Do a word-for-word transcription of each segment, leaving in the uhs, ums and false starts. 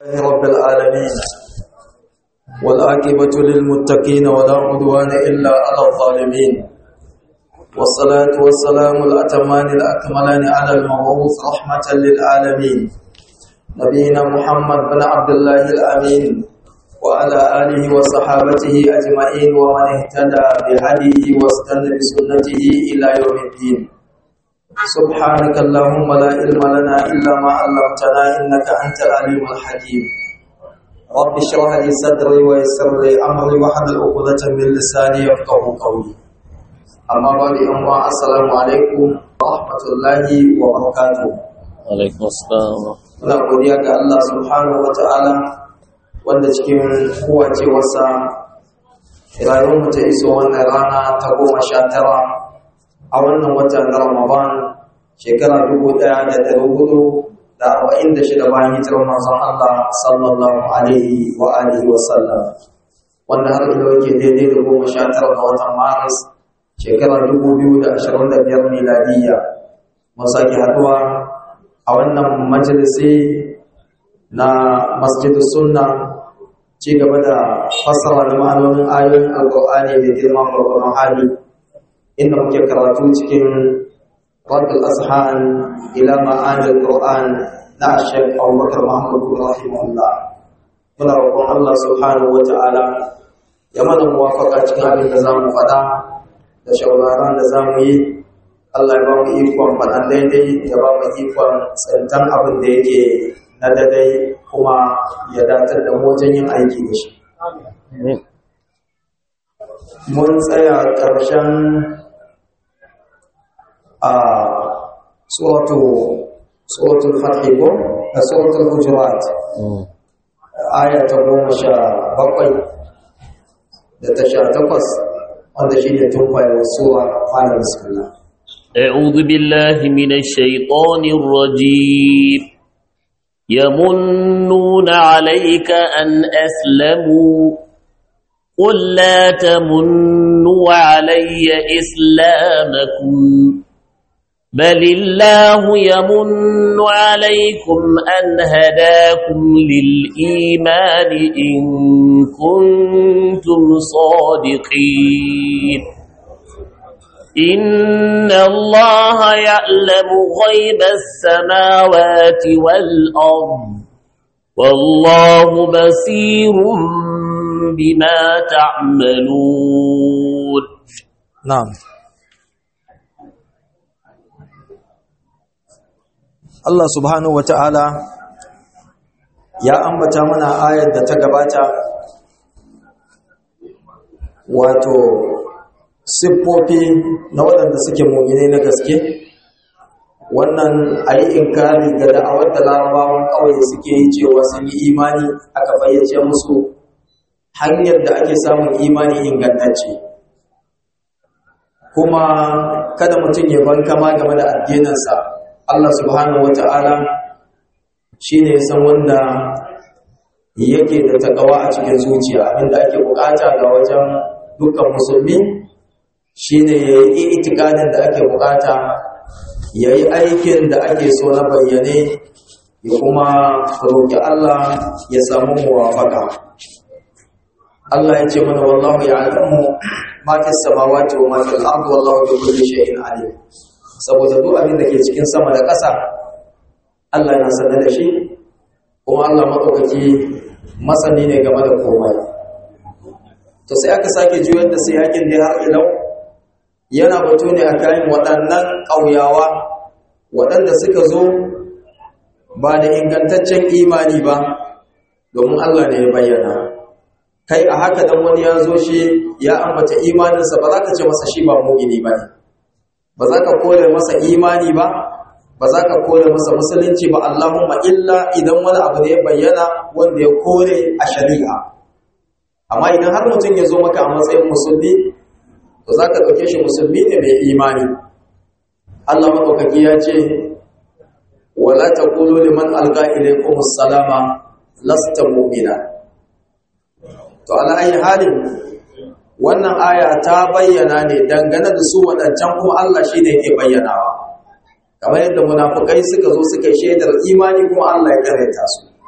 رب العالمين والعاقبة للمتقين ولا عدوان إلا على الظالمين والصلاة والسلام الأتمان الأكملان على المبعوث رحمة للعالمين نبينا محمد بن عبد الله الأمين وعلى آله وصحابته أجمعين ومن اهتدى بهديه واستنى بسنته إلى يوم الدين سبحانك اللهم لا علم لنا إلا ما علمتنا إنك أنت العليم الحكيم رب اشرح لي صدري ويسر لي أمري واحلل عقدة من لساني يفقهوا قولي أما بعد أما السلام عليكم ورحمة الله وبركاته Alaikum assalam. Muna godiya ga Allah subhanahu wa ta'ala wanda cikin kowacewarsa rayuwar mu ta iso wannan rana ta goma sha tara a wannan watan na Ramadan shekara dubu ɗaya da ɗari hudu da arba'in da shida bayan hijirar manzon Allah sallallahu alaihi wa alihi wa sallam wanda har ila yake daidai da goma sha tara ga watan Maris shekara dubu biyu da ashirin da biyar miladiyya mun sake haduwa a wannan majalisi na Masjidus Sunna ci gaba da fassara da ma'anonin ayoyin Alƙur'ani da girma gurgurun hali inda muke karatu cikin Raddul Azhan ila ma'anil Qur'an na Sheikh Abubakar Mahmud rahimahullah. Muna roƙon Allah subhanahu wa ta'ala ya mana muwafaqa cikin abin da zamu faɗa da shawaran da zamu yi. Allah ya ba mu ikon faɗan daidai ya ba mu ikon tsantan abin da yake na daidai kuma ya datar da mu wajen yin aiki da shi. Mun tsaya ƙarshen a suratu suratul Fath ko a suratul Hujurat aya ta goma sha bakwai da ta sha takwas wanda shi ne tun kwayar sura fara bismillah. أعوذ بالله من الشيطان الرجيم يمنون عليك أن أسلموا قل لا تمنوا علي إسلامكم بل الله يمن عليكم أن هداكم للإيمان إن كنتم صادقين إن الله يعلم غيب السماوات والأرض والله بصير بما تعملون نعم Allah subhanahu wata'ala ya ambata mana ayar da ta gabata wato siffofi na waɗanda suke mu'mine na gaske wannan ayi inkari ga da'awar da larabawan ƙauye suke yi cewa sun yi imani aka bayyace musu hanyar da ake samun imani ingantacce kuma kada mutum ya bankama game da addininsa Allah subhanahu wata'ala shine ya san wanda yake da takawa a cikin zuciya abinda ake bukata ga wajen dukkan musulmi shine yayi itikadin da ake bukata yayi aikin da ake so na bayyane ya kuma roki Allah ya samu muwafaka Allah ya ce mana wallahu ya'lamu ma fis samawati wa ma fil ardi wallahu bi kulli shay'in alim saboda duk abin da ke cikin sama da ƙasa Allah yana sanar da shi kuma Allah madaukaki masani ne game da komai to sai aka sake juyar da sai yakin da har ilau yana batu ne a kayan waɗannan ƙauyawa waɗanda suka zo ba da ingantaccen imani ba domin Allah ne ya bayyana kai a haka dan wani ya zo shi ya ambata imaninsa ba za ka ce masa shi ba mu'mini ba ne ba za ka kore masa imani ba ba za ka kore masa musulunci ba Allahumma illa idan wani abu ne ya bayyana wanda ya kore a shari'a amma idan har mutum ya zo maka a matsayin musulmi to za ka ɗauke shi musulmi ne mai imani Allah maɗaukaki ya ce wala taqulu liman alqa ilaykum assalama lasta mu'mina to ala ayi halin wannan aya ta bayyana ne dangane da su waɗancan kuma Allah shi ne yake bayyanawa kamar yadda munafukai suka zo suka shaidar imani kuma Allah ya karanta su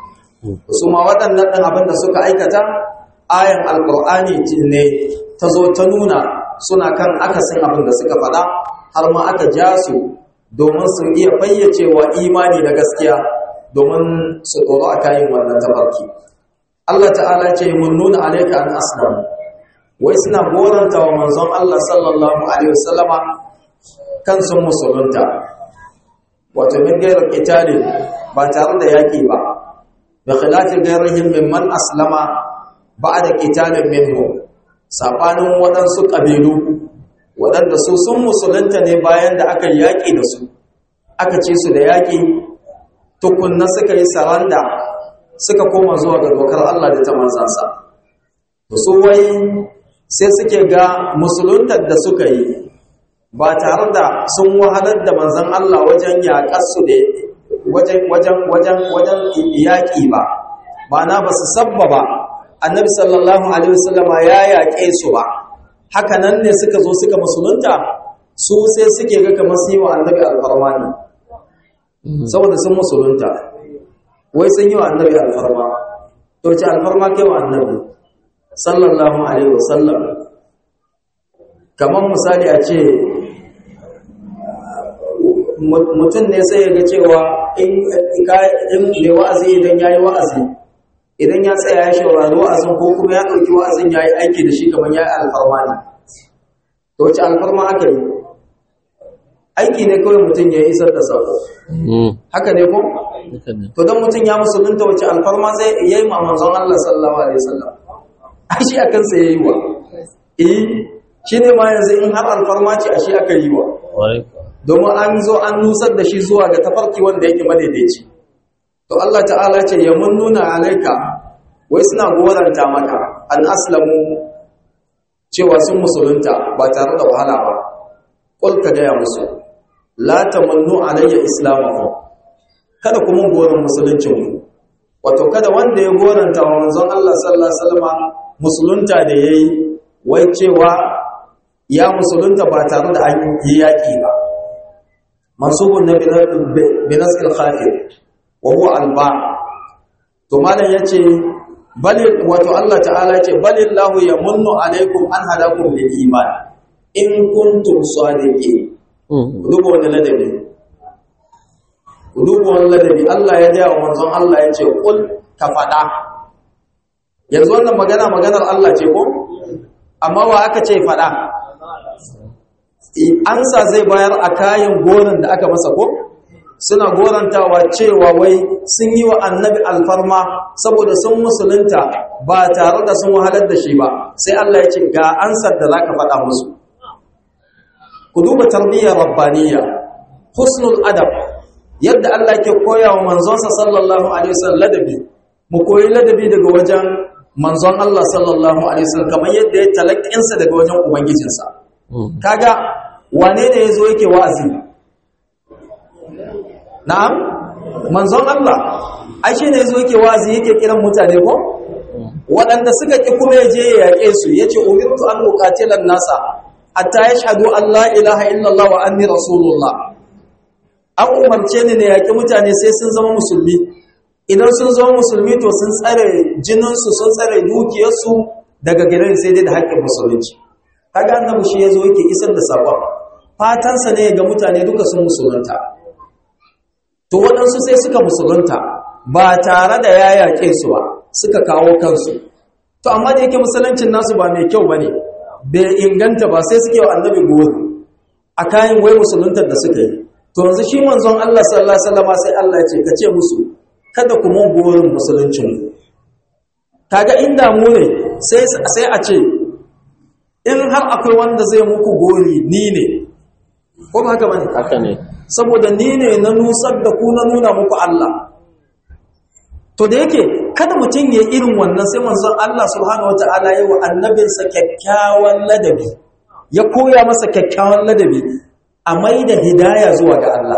su ma waɗannan ɗin abin da suka aikata ayan alƙur'ani ne ta zo ta nuna suna kan akasin abin da suka faɗa, har ma aka ja su domin sun iya fayyacewa imani da gaskiya domin su tsoro a kayan wannan tafarki. Allah ta'ala ce mun nuna alaika an aslamu, wai suna goranta wa manzon Allah sallallahu alaihi wasallama kan sun musulunta, wato min gairar qitalin, ba tare da yaki ba, bi khilafi ghairihim mimman aslama ba'da qitalin minhum, sabanin waɗansu ƙabilu waɗanda su sun musulunta ne bayan da aka yaƙi da su, aka ce su da yaƙi tukunna suka yi saranda suka koma zuwa ga dokar Allah da ta manzansa. Su wai sai suke ga musuluntar da suka yi ba tare da sun wahalar da manzan Allah wajen yaƙarsu da wajen wajen wajen wajen yaƙi ba, ma'ana ba su sabba ba annabi sallallahu alaihi wasallama ya yaƙe su ba, haka nan ne suka zo suka musulunta, su sai suke ga kamar su yi wa annabi alfarma ne saboda sun musulunta, wai sun yi wa annabi alfarma. To ce alfarma kai wa annabi sallallahu alaihi wasallam? Kamar misali a ce mutum ne sai ya ga cewa in mai wa'azi idan ya yi wa'azi, idan ya tsaya ya shaurari wa'azin ko kuma ya ɗauki wa'azin ya yi aiki da shi kamar ya yi alfarma ne. To wace alfarma aka yi? Aiki ne kawai mutum ya isar da sako. Haka ne ko? To don mutum ya musulunta wace alfarma zai yi ma manzon Allah sallallahu alaihi wasallam? A shi akan sa yayi wa. Eh, shi ne ma yanzu in har alfarma ce a shi aka yi wa. Domin an zo an nusar da shi zuwa ga tafarki wanda yake madaidaici. To Allah ta'ala ce ya mun nuna alaika, wai suna goranta maka an aslamu cewa sun musulunta ba tare da wahala ba. Qul ka gaya musu la tamannu alayya islamakum, kada ku mun goran musuluncin ku, wato kada wanda ya goranta wa manzon Allah sallallahu alaihi wasallam musulunta da yayi wai cewa ya musulunta ba tare da an yi yaki ba. Mansubun na binaskil khafir wa huwa alba. To malam yace bal wato Allah ta'ala yace balillahu yamunnu alaikum an hadakum lil iman in kuntum sadiqin. Dubo wannan ladabi, dubo wannan ladabi Allah ya gaya wa manzon Allah yace kul ka fada. Yanzu wannan magana maganar Allah ce ko? Amma wa aka ce fada? Ansa zai bayar a kayan goron da aka masa ko? Suna gorantawa cewa wai sun yi wa annabi alfarma saboda sun musulunta ba tare da sun wahalar da shi ba, sai Allah ya ce ga ansar da za ka faɗa musu. Ku duba tarbiyyar rabbaniya, husnul adab, yadda Allah ke koya wa manzonsa sallallahu alaihi wasallam ladabi, mu koyi ladabi daga wajen manzon Allah sallallahu alaihi wasallam kamar yadda ya talakkinsa daga wajen ubangijinsa. Kaga wane ne yazo yake wa'azi? Na'am, manzon Allah ai shi ne yazo yake wa'azi yake kiran mutane ko? Waɗanda suka ki kuma yaje ya yake su, yace umirtu an uqatilan nasa hatta yashhadu an la ilaha illallah wa anni rasulullah. An umarce ni ne yake mutane sai sun zama musulmi. Idan sun zama musulmi to sun tsare jininsu, sun tsare dukiyarsu daga gidan sai dai da haƙƙin musulunci. Kaga annabi shi yazo yake isar da sabon. Fatansa ne ga mutane duka sun musulunta. To waɗansu sai suka musulunta ba tare da ya yaƙe su ba, suka kawo kansu. To amma da yake musuluncin nasu ba mai kyau bane, bai inganta ba, sai suke wa annabi gori a kayan wai musuluntar da suka yi. To yanzu shi manzon Allah sallallahu alaihi wasallam sai Allah ya ce ka ce musu kada ku mun gorin musuluncin. Kaga inda mu ne sai sai a ce in har akwai wanda zai muku gori ni ne, ko ba haka bane? Haka ne. Saboda ni ne na nusar da ku na nuna muku Allah. To da yake kada mutum ya irin wannan sai manzon Allah subhanahu wataala ya wa annabinsa kyakkyawan ladabi, ya koya masa kyakkyawan ladabi a mai da hidaya zuwa ga Allah.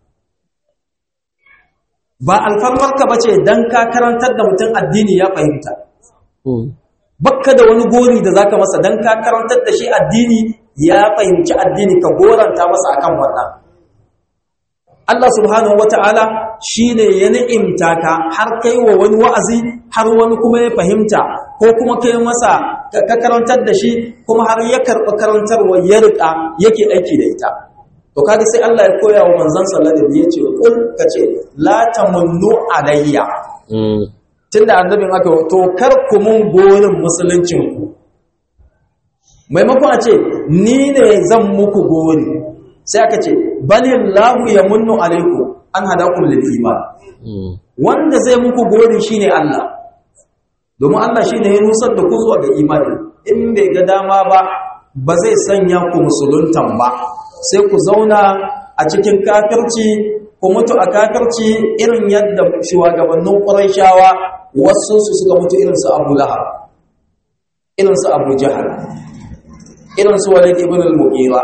Ba alfarmarka bace dan ka karantar da mutum addini ya fahimta. Bakka da wani gori da zaka masa dan ka karantar da shi addini ya fahimci addini ka goranta masa akan wannan. Allah subhanahu wata'ala shine ya ni'imta ka har kai wa wani wa'azi har wani kuma ya fahimta ko kuma kai masa ka karantar da shi kuma har ya karɓi karantarwa ya riƙa yake aiki da ita. To kaga sai Allah ya koya wa manzon sallallahu alaihi wasallam ya ce kul kace la tamunnu alayya tunda annabin aka to kar ku mun gorin musuluncin ku, maimakon a ce ni ne zan muku gori sai aka ce balillahu yamunnu alaikum an hadakum lil iman. Wanda zai muku gori shine Allah, domin Allah shine ya nusar da ku zuwa ga imani. In bai ga dama ba ba zai sanya ku musuluntan ba, sai ku zauna a cikin kafirci, ku mutu a kafirci irin yadda shugabannin Qurayshawa wasu su suka mutu irin su Abu Lahab, irin su Abu Jahal, irin su Walid ibn al-Mughira,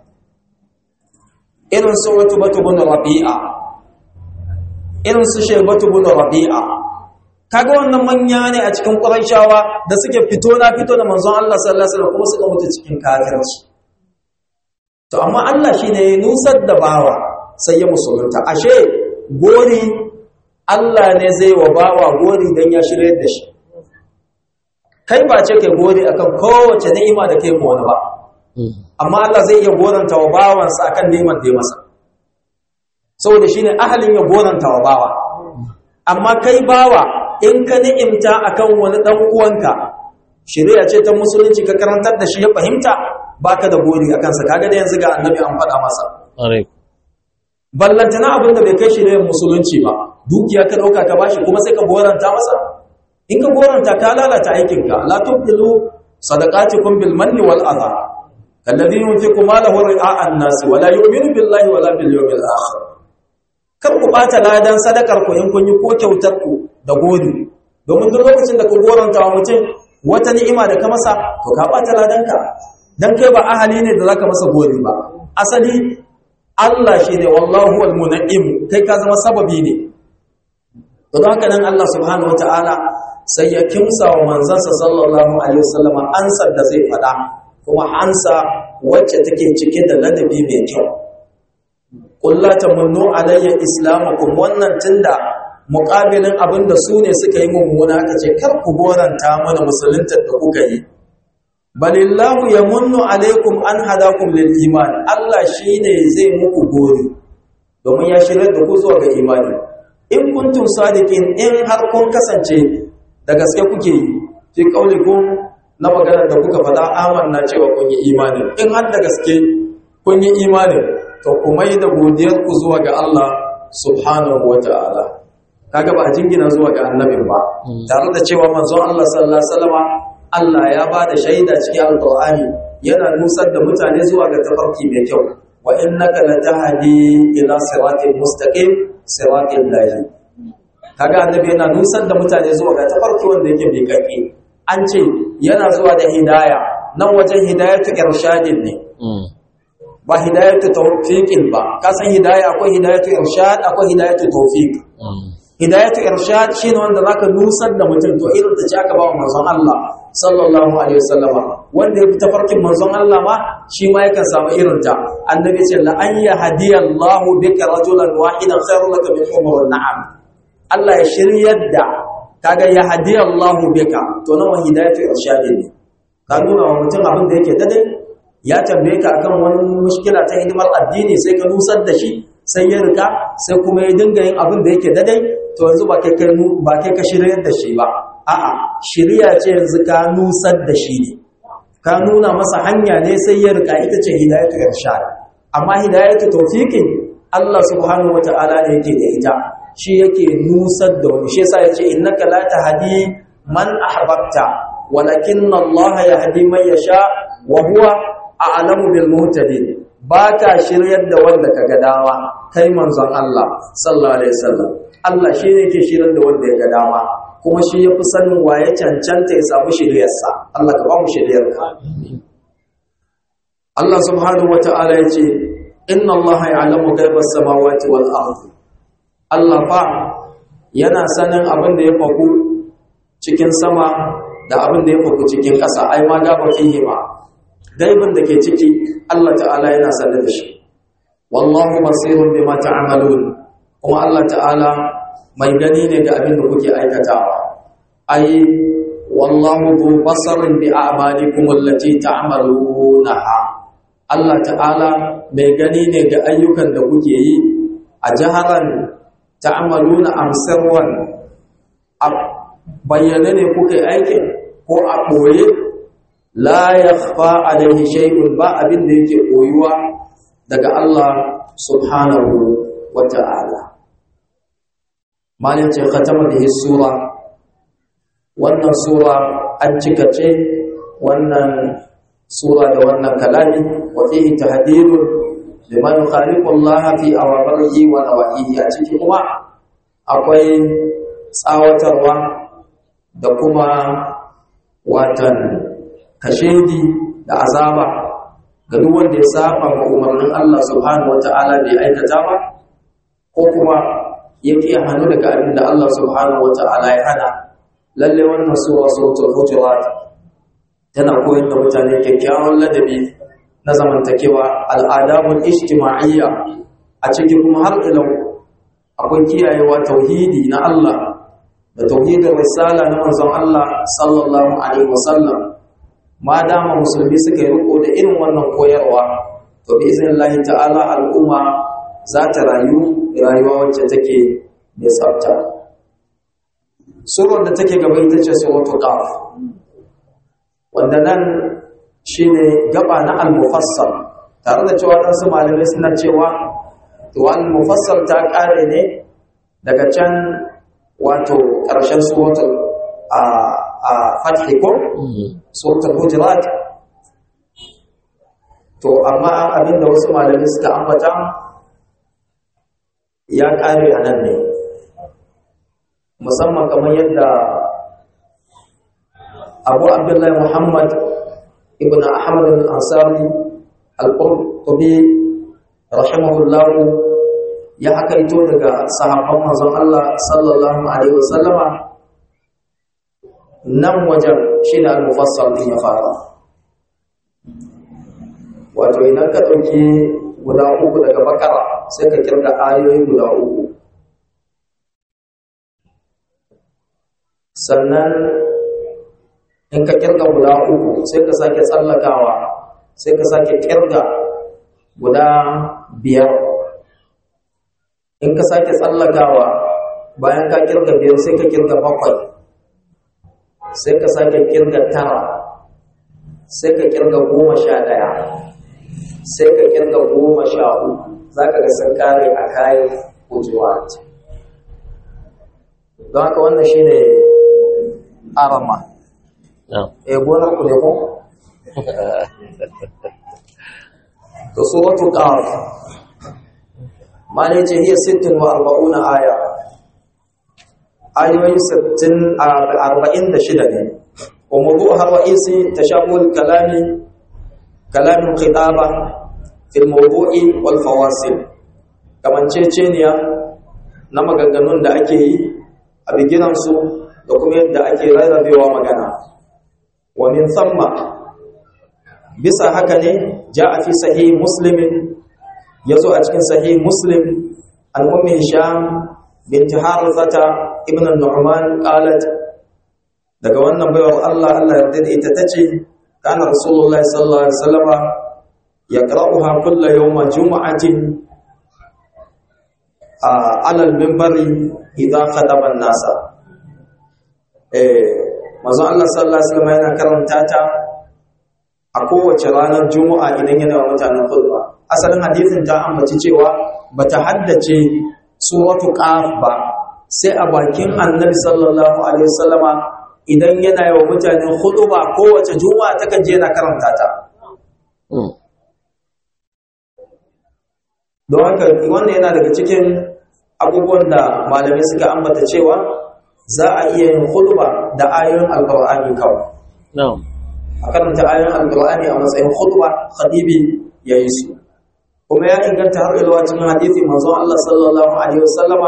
irin su Utbah ibn Rabi'a, irin su Shaybah ibn Rabi'a. Kaga wannan manya ne a cikin Qurayshawa da suke fito na fito da manzon Allah sallallahu alaihi wasallam kuma suka mutu cikin kafirci. To amma Allah shine ya nusar da bawa sai ya musulunta. Ashe gori Allah ne zai wa bawa gori dan ya shirye da shi. Kai ba ce kai gori akan kowace ni'ima da kai ko wani ba. Amma Allah zai iya goranta wa bawansa akan ni'imar da ya masa. Saboda shine ahalin ya goranta wa bawa. Amma kai bawa in ka ni'imta akan wani dan uwanka, shari'a ce ta musulunci ka karantar da shi ya fahimta, baka da gori akan sa. Kaga da yanzu ga annabi an faɗa masa. Ballantana abin da bai kai shari'ar musulunci ba, dukiya ka dauka ka bashi kuma sai ka goranta masa. In ka goranta ka lalata aikinka. La tubdilu sadaqatikum bil manni wal adha alladhi yunfiqu malahu ri'a an-nas wa la yu'minu billahi wa la bil yawmil akhir. Kar ku bata ladan sadakar ku in kun yi ko kyautar ku da gori, domin duk lokacin da ku goranta wa mutum wata ni'ima da ka masa to ka bata ladanka, dan kai ba ahali ne da zaka masa gori ba. Asali Allah shine wallahu wal mun'im, kai ka zama sababi ne. To don haka nan Allah subhanahu wataala sai ya kimsa wa manzansa sallallahu alaihi wasallam ansar da zai fada, kuma ansa wacce take cike da ladabi mai kyau. Qul la tamunnu alayya islamakum, wannan tunda muqabilin abinda su ne suka yi mummuna aka ce kar ku goranta mana musulunta da kuka yi. Balillahu yamunnu alaykum an hadakum lil iman, Allah shine zai muku gori domin ya shirya da ku zuwa ga imani. In kuntum sadiqin, in har kun kasance da gaske kuke yi fi kaulikum na maganar da kuka faɗa amanna cewa kun yi imani, in har da gaske kun yi imani to kuma yi da godiyar ku zuwa ga Allah subhanahu wata'ala. Kaga ba a jingina zuwa ga annabin ba, tare da cewa manzon Allah sallallahu alaihi wasallama Allah ya ba da shaida cikin alqur'ani yana nusar da mutane zuwa ga tafarki mai kyau. Wa innaka latahdi ila siratin mustaqim siratil lahi. Kaga annabi yana nusar da mutane zuwa ga tafarki wanda yake mai kake. An ce yana zuwa da hidaya, nan wajen hidayatu irshadin ne. Ba hidayatu tawfiqin ba. Ka san hidaya akwai hidayatu irshad, akwai hidayatu tawfiq. Hidayatu irshad shine wanda zaka nusar da mutum, to irin ta ce aka ba wa manzon Allah sallallahu alaihi wasallama, wanda ya bi tafarkin manzon Allah ma shi ma yakan samu irin ta. Annabi ce la an yahdiyallahu bika rajulan wahidan khairul laka min humur na'am. Allah ya shiryar da kaga yahdiyallahu bika, to nawa hidayatu irshad ne. Ka nuna wa mutum abin da yake daidai, ya tambaye ka akan wani mushkila ta hidimar addini sai ka nusar da shi, sai ya rika, sai kuma ya dinga yin abin da yake daidai, to yanzu ba kai ba kai ka shiryar da shi ba. A'a, shiriya ce yanzu ka nusar da shi ne. Ka nuna masa hanya ne sai ya rika, ita ce hidayatu irshad. Amma hidayatu tawfiqin Allah subhanahu wata'ala ne yake da ita. Shi yake nusar da wani. Shi yasa yace innaka la tahdi man ahbabta walakinna Allah yahdi man yasha wa huwa a'lamu bil muhtadin. Baka shiryar da wanda kaga dama, kai manzon Allah sallallahu alaihi wasallam. Allah shi ne yake shiryar da wanda ya ga dama, kuma shi yafi sanin waye cancanta ya samu shiryarsa. Allah ka ba mu shiryarka. Allah subhanahu wata'ala yace inna Allah ya'lamu ghaibas samawati wal ardi. Allah fa yana sanin abin da ya faku cikin sama da abin da ya faku cikin ƙasa, ai ma gaba fihi ma. Gaibin da ke ciki Allah ta'ala yana sanin da shi. Wallahu basirun bima ta'malun. kuma Allah ta'ala mai gani ne ga abin da kuke aikatawa ai wallahu dhu basarin bi a'malikum allati ta'malunaha Allah ta'ala mai gani ne ga ayyukan da kuke yi a jaharan ta'maluna amsarwan a bayyane ne kuke aikin ko a ɓoye la yakhfa alaihi shay'un ba abin da yake koyuwa daga Allah subhanahu wa ta'ala. Malin ce khatama bihi sura, wannan sura an cika ce wannan sura da wannan kalami wa fihi tahdidun liman yukhaliqu Allah fi awamirihi wa nawahihi, a ciki kuma akwai tsawatarwa da kuma watan kashedi da azaba ga duk wanda ya saba wa umarnin Allah subhanahu wata'ala bai aikata ba ko kuma ya ƙi hannu daga abin da Allah subhanahu wata'ala ya hana. Lalle wannan sura suratul hujurat tana koyar da mutane kyakkyawan ladabi na zamantakewa, al'adabul ijtima'iyya, a cikin kuma har ilau akwai kiyayewa tauhidi na Allah da tauhidin risala na manzon Allah sallallahu alaihi wasallam. Ma dama musulmi suka yi riko da irin wannan koyarwa, to bi iznillahi ta'ala al'umma za ta rayu rayuwa wacce take mai tsafta. Surar da take gaba ita ce suratul Qaf, wanda nan shine gaba na al-mufassal, tare da cewa dan su malamai suna cewa to al-mufassal ta kare ne daga can wato ƙarshen suratul a a fathi ko suratul hujurat. To amma abinda wasu malamai suka ambata ya kare a nan ne, musamman kamar yadda Abu Abdullahi Muhammad ibn Ahmad al-Ansari al-Qurtubi rahimahullahu ya hakaito daga sahabban manzon Allah sallallahu alaihi wasallama nan wajen shi da al-mufassal din ya fara. Wato idan ka ɗauki guda uku daga Bakara sai ka kirga ayoyi guda uku, sannan in ka kirga guda uku sai ka sake tsallakawa sai ka sake kirga guda biyar, in ka sake tsallakawa bayan ka kirga biyar sai ka kirga bakwai, sai ka sake kirga tara, sai ka kirga goma sha ɗaya, sai ka kirga goma sha uku, za ka ga sun kare a kayan hujurat. Don haka wannan shi ne arama. E gonar ku ne ko? To suratul Qaf mane ce hiya sittin wa arba'una aya, ayoyi sittin arba'in da shida ne. Wa mawdu'uha ra'isi tashabbul kalami kalamin khitaba fil mawdu'i wal fawasil, kamanceceniya na maganganun da ake yi a bigiran su da kuma yadda ake rarrabewa magana. Wa min thamma, bisa haka ne ja'a fi sahih muslimin, yazo a cikin sahih muslim an ummi sham bint harzata ibn an-nu'man qalat, daga wannan baiwar Allah Allah ya yarda ita tace kana rasulullahi sallallahu alaihi wasallam yaqra'uha kull yawm jum'atin ala al-minbari idha khataba an-nasa. eh manzo Allah sallallahu alaihi wasallam yana karanta ta a kowace ranar juma'a idan yana wa mutanen khutba. Asalin hadisin ta ambaci cewa bata haddace suratu Qaf ba sai a bakin annabi sallallahu alaihi wasallama idan yana yi wa mutane khutba kowace juma'a ta kanje yana karanta ta. Don haka wannan yana daga cikin abubuwan da malamai suka ambata cewa za a iya yin khutba da ayoyin alqur'ani kawai. Na'am. A karanta ayoyin alqur'ani a matsayin khutba khatibi yayi su. Kuma ya inganta har ilwa cikin hadisi manzon Allah sallallahu alaihi wasallama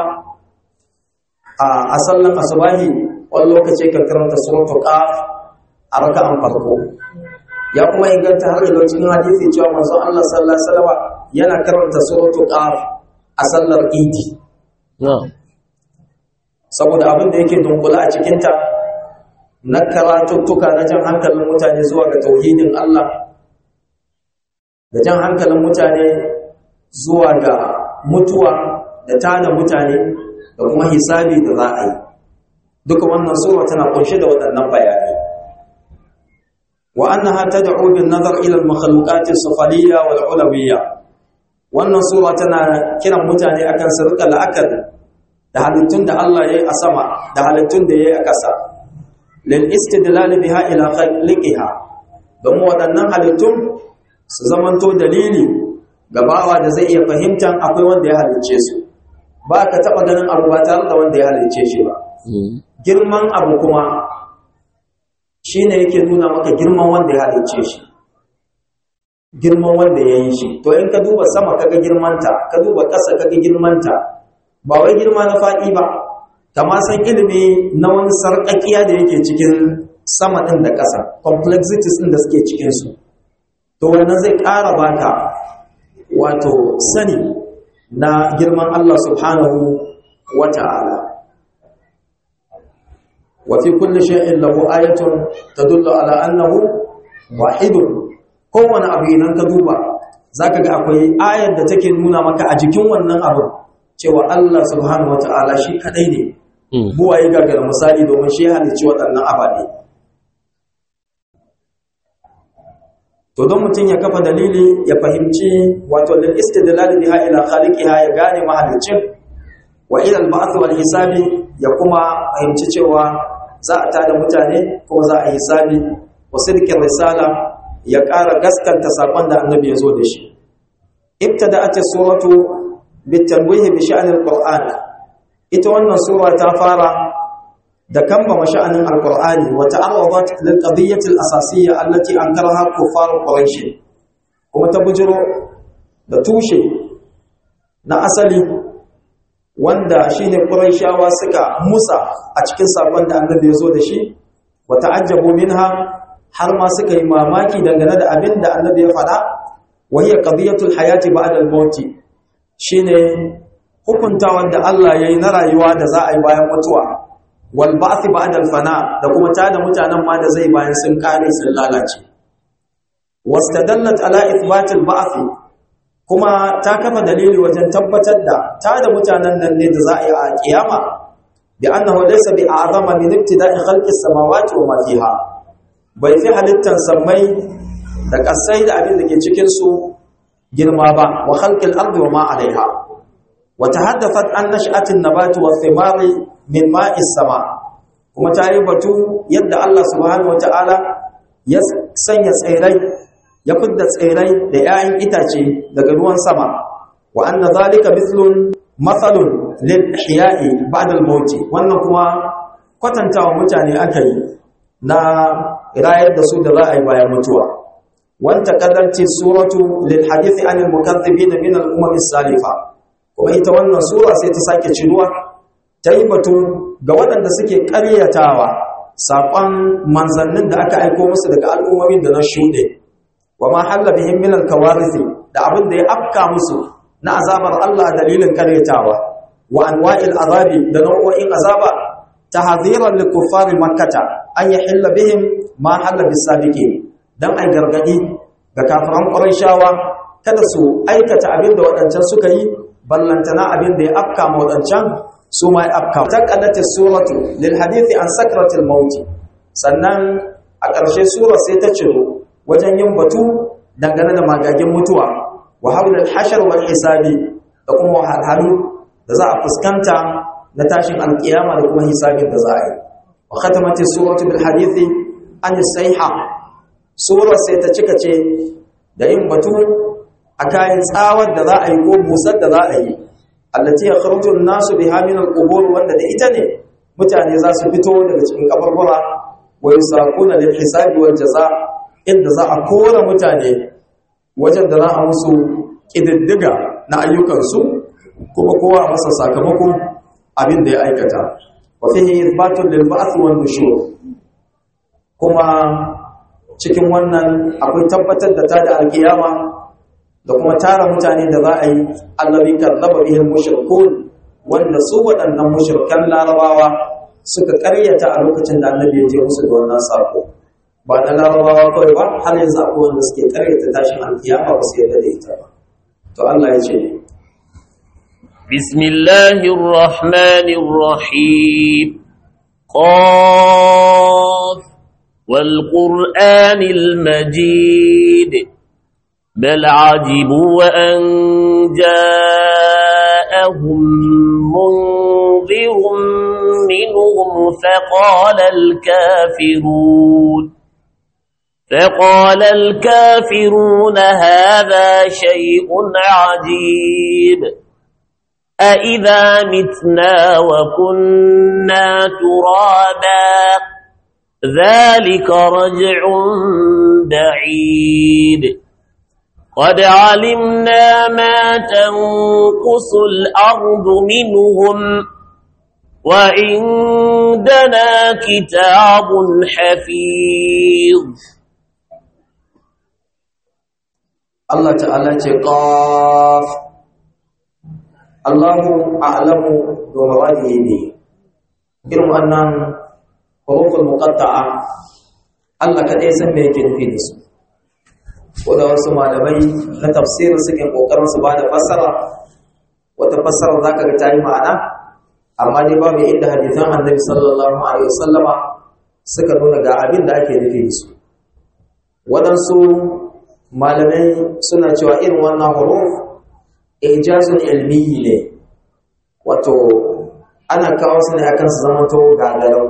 a sallan asubahi wani lokaci ka karanta suratul Qaf a raka'an farko. Ya kuma inganta har ilwa cikin hadisi cewa manzon Allah sallallahu alaihi wasallama yana karanta suratul Qaf a sallar Idi. na'am saboda abin da yake dunkula a cikinta na karatuttuka na jan hankalin mutane zuwa ga tauhidin Allah da jan hankalin mutane zuwa ga mutuwa da tada mutane da kuma hisabi da za a yi duka wannan sura tana kunshe da waɗannan bayanai wa annaha tad'u bin nazar ila al-makhluqat as-sufaliyya wal ulawiyya wannan sura tana kiran mutane akan su rika la'akar da halittun da Allah yayi a sama da halittun da yayi a ƙasa lil istidlal biha ila khaliqiha don waɗannan halittun su zamanto dalili ga bawa da zai iya fahimtar akwai wanda ya halicce su ba ka taɓa ganin abu ba tare da wanda ya halicce shi ba girman abu kuma shi ne yake nuna maka girman wanda ya halicce shi girman wanda ya yi shi to in ka duba sama kaga girmanta ka duba ƙasa kaga girmanta ba wai girma na faɗi ba kama san ilimi na wani sarƙaƙiya da yake cikin sama ɗin da ƙasa complexities ɗin da suke cikinsu to wannan zai ƙara baka wato sani na girman Allah subhanahu wa ta'ala wa fi kulli shay'in lahu ayatun tadullu ala annahu wahidun kowane abu idan ka duba zaka ga akwai ayar da take nuna maka a jikin wannan abu cewa Allah subhanahu wa ta'ala shi kadai ne buwa yi gagara misali domin shi halicci waɗannan ababe to don mutum ya kafa dalili ya fahimci wato lil istidlal biha ila khaliqiha ya gane mahalicin wa ila al ba'th wal hisabi ya kuma fahimci cewa za a tada mutane ko za a hisabi wa sidqir risala ya ƙara gaskanta sakon da annabi ya zo da shi ibtada'at as-suratu bitanwih bi sha'n al-qur'an ita wannan sura ta fara da kamba masha'anin alqur'ani wa ta'arradat lil qadiyyati al-asasiyya allati ankaraha kuffar quraish kuma ta bujiro da tushe na asali wanda shine quraishawa suka musa a cikin sakon da annabi ya zo da shi wa ta'ajjabu minha har ma suka yi mamaki dangane da abin da annabi ya faɗa wa hiya qadiyatul hayati ba'da al-maut shine hukuntawan da Allah yayi na rayuwa da za a yi bayan mutuwa wal ba'th ba'da al-fana da kuma tada mutanen ma da zai bayan sun kare sun lalace wastadallat ala ithbat al-ba'th kuma ta kafa dalili wajen tabbatar da tada mutanen nan ne da za a yi a kiyama bi annahu laysa bi a'zama min ibtida'i khalqi as-samawati wa ma fiha bai fi halittar sammai da ƙasai da abin da ke cikinsu girma ba wa khalqil ardi wa ma alaiha wa tahaddathat an nash'atin nabati wa thimari min ma'is sama kuma ta yi batu yadda Allah subhanahu wata'ala ya sanya tsirrai ya fidda tsirrai da 'ya'yan itace daga ruwan sama wa anna zalika mithlun mathalun lil ihya'i ba'da al-maut wannan kuma kwatantawa mutane aka yi na rayar da su da za a yi bayan mutuwa wanta kadarci suratu lil hadithi anil mukaththibin min al umam as-salifa kuma ita wannan sura sai ta sake ciruwa ta yi batu ga waɗanda suke ƙaryatawa saƙon manzannin da aka aiko musu daga al'ummomin da na shuɗe wa ma halla bihim min al kawarith da abin da ya afka musu na azabar Allah dalilin ƙaryatawa wa anwa'il azabi da nau'o'in azaba tahziran lil kuffari makkah an yahilla bihim ma halla bisabiqin dan ai gargadi ga kafiran quraishawa kada su aikata abin da wadancan suka yi ballantana abin da ya afka ma wadancan su ma ya afka taqaddati suratu lil hadithi an sakratil maut sannan a ƙarshe sura sai ta ciro wajen yin batu dangane da magagin mutuwa wa hawla al hashr wal hisabi da kuma wahalhalu da za a fuskanta na tashin alkiyama da kuma hisabin da za a yi wa khatamati suratu bil hadithi an sayha sura sai ta cika ce da yin batu akan tsawar da za a yi ko busar da za a yi allati yakhruju an-nasu biha min al-qubur wanda da ita ne mutane za su fito daga cikin kaburbura wa yusaquna lil hisabi wal jazaa inda za a kora mutane wajen da za a musu kididdiga na ayyukansu kuma kowa masa sakamako abin da ya aikata wa fihi ithbatun lil ba'th wan nushur kuma cikin wannan akwai tabbatar da ta da alkiyama da kuma tara mutane da za a yi allabi kadzaba bihil mushrikun wanda su waɗannan mushrikan larabawa suka ƙaryata a lokacin da annabi ya je musu da wannan sako ba na larabawa kawai ba har yanzu akwai wanda suke ƙaryata tashin alkiyama ba su yarda da ita ba to Allah ya ce bismillahir rahmanir rahim qaf wal qur'anil majid bal ajibu an ja'ahum munzirun minhum faqala al kafirun فقال الكافرون هذا شيء عجيب أإذا متنا وكنا ترابا ذلك رجع بعيد قد علمنا ما تنقص الأرض منهم وعندنا كتاب حفيظ Allah ta'ala ce qaf Allahu a'lamu bi muradihi bi irin wannan huruful muqatta'a Allah kadai san me yake nufi da su wanda wasu malamai na tafsiri suke kokarin su bada fassara wata fassara zaka ga tayi ma'ana amma dai babu inda hadisan Annabi sallallahu alaihi wasallama suka nuna ga abin da ake nufi da su wadansu malamai suna cewa irin wannan huruf ijazun ilmi ne wato ana kawo su ne akan su zama to gagarau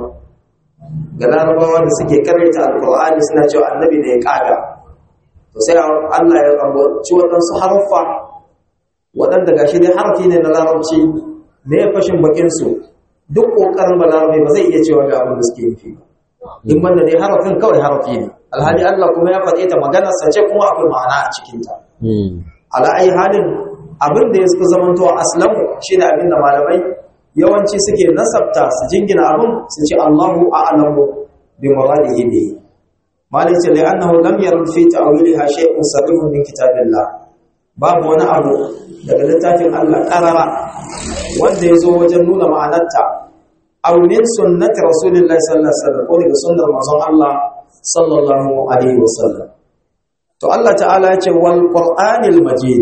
ga larabawa da suke karanta alqur'ani suna cewa annabi ne ya kaga to sai Allah ya ambaci wadansu haruffa wadanda gashi dai harfi ne na larabci ne ya fashin bakin su duk kokarin balarabe ba zai iya cewa ga abin da suke nufi in banda dai harafin kawai harfi ne alhali Allah kuma ya faɗe ta maganar sa ce kuma akwai ma'ana a cikin ta ala ai halin abin da ya suka zamanto aslamu shine abin da malamai yawanci suke nasabta su jingina abin su ce Allahu a'lamu bi muradihi bi malai ce li'annahu lam yarid fi ta'wiliha shay'un sabihun min kitabillah babu wani abu daga littafin Allah karara wanda ya zo wajen nuna ma'anarta aw min sunnati rasulillahi sallallahu alaihi wasallam ko daga sunnar manzon Allah sallallahu alaihi wasallam to Allah ta'ala ya ce wal qur'anil majid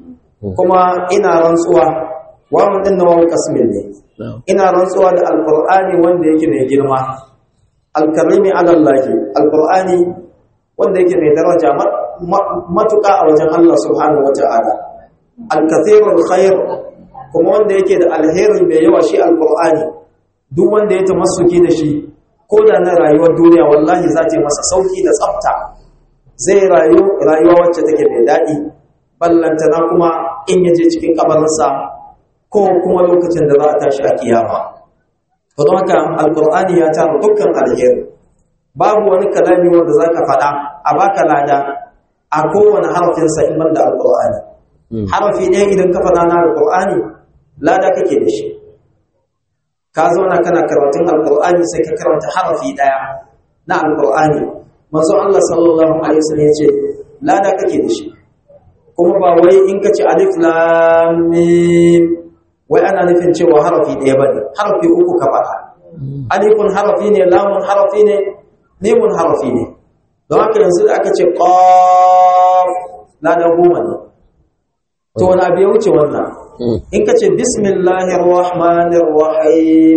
kuma ina rantsuwa wannan din nawa kasmin ne ina rantsuwa da alqur'ani wanda yake mai girma alkarimi ala Allah alqur'ani wanda yake mai daraja matuka a wajen Allah subhanahu wata'ala alkathirul khair kuma wanda yake da alheri mai yawa shi alqur'ani duk wanda ya tamassuki da shi ko da na rayuwar duniya wallahi za ta yi masa sauki da tsafta zai rayu rayuwa wacce take mai daɗi ballantana kuma in yaje cikin kabarinsa ko kuma lokacin da za a tashi a kiyama to don haka alqur'ani ya tara dukkan alheri babu wani kalami wanda zaka faɗa a baka lada a kowane harafin sa in banda alqur'ani harafi ɗaya idan ka faɗa na alqur'ani lada kake da shi ka zauna kana karatun alqur'ani sai ka karanta harafi ɗaya na alqur'ani manzo Allah sallallahu alaihi wasallam yace lada kake da shi kuma ba wai in ka ci alif lam mim wai ana nufin cewa harafi ɗaya bane harafi uku ka faɗa alifun harafi ne lamun harafi ne mimun harafi ne don haka yanzu da aka ce qaf lada goma ne to wani abu ya wuce wannan in ka ce bismillahir rahmanir rahim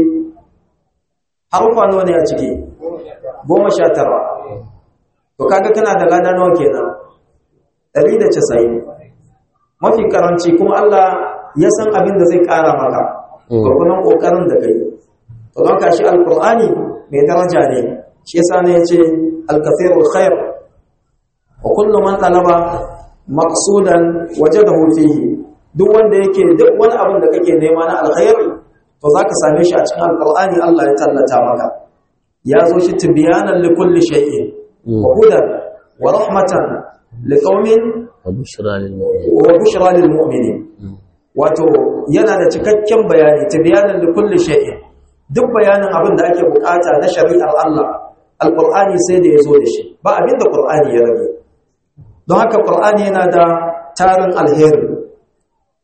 harufa nawa ne a ciki goma sha tara to kaga kana da lada nawa kenan ɗari da casa'in mafi karanci kuma Allah ya san abin da zai ƙara maka gurgunan ƙoƙarin da kai to don ka shi alƙur'ani mai daraja ne shi yasa ne ya ce alkafirul khair wa kullu man talaba maqsudan wajadahu fihi duk wanda yake duk wani abin da kake nema na alkhairi to zaka same shi a cikin alƙur'ani Allah ya tallata maka ya zo shi tibyanan likulli shay'in wa hudan wa rahmatan liqaumin wa bushra lil mu'minin wa bushra lil mu'minin wato yana da cikakken bayani tibyanan likulli shay'in duk bayanin abin da ake bukata na shari'ar Allah alqur'ani sai da yazo da shi ba abin da qur'ani ya rage don haka qur'ani yana da tarin alheri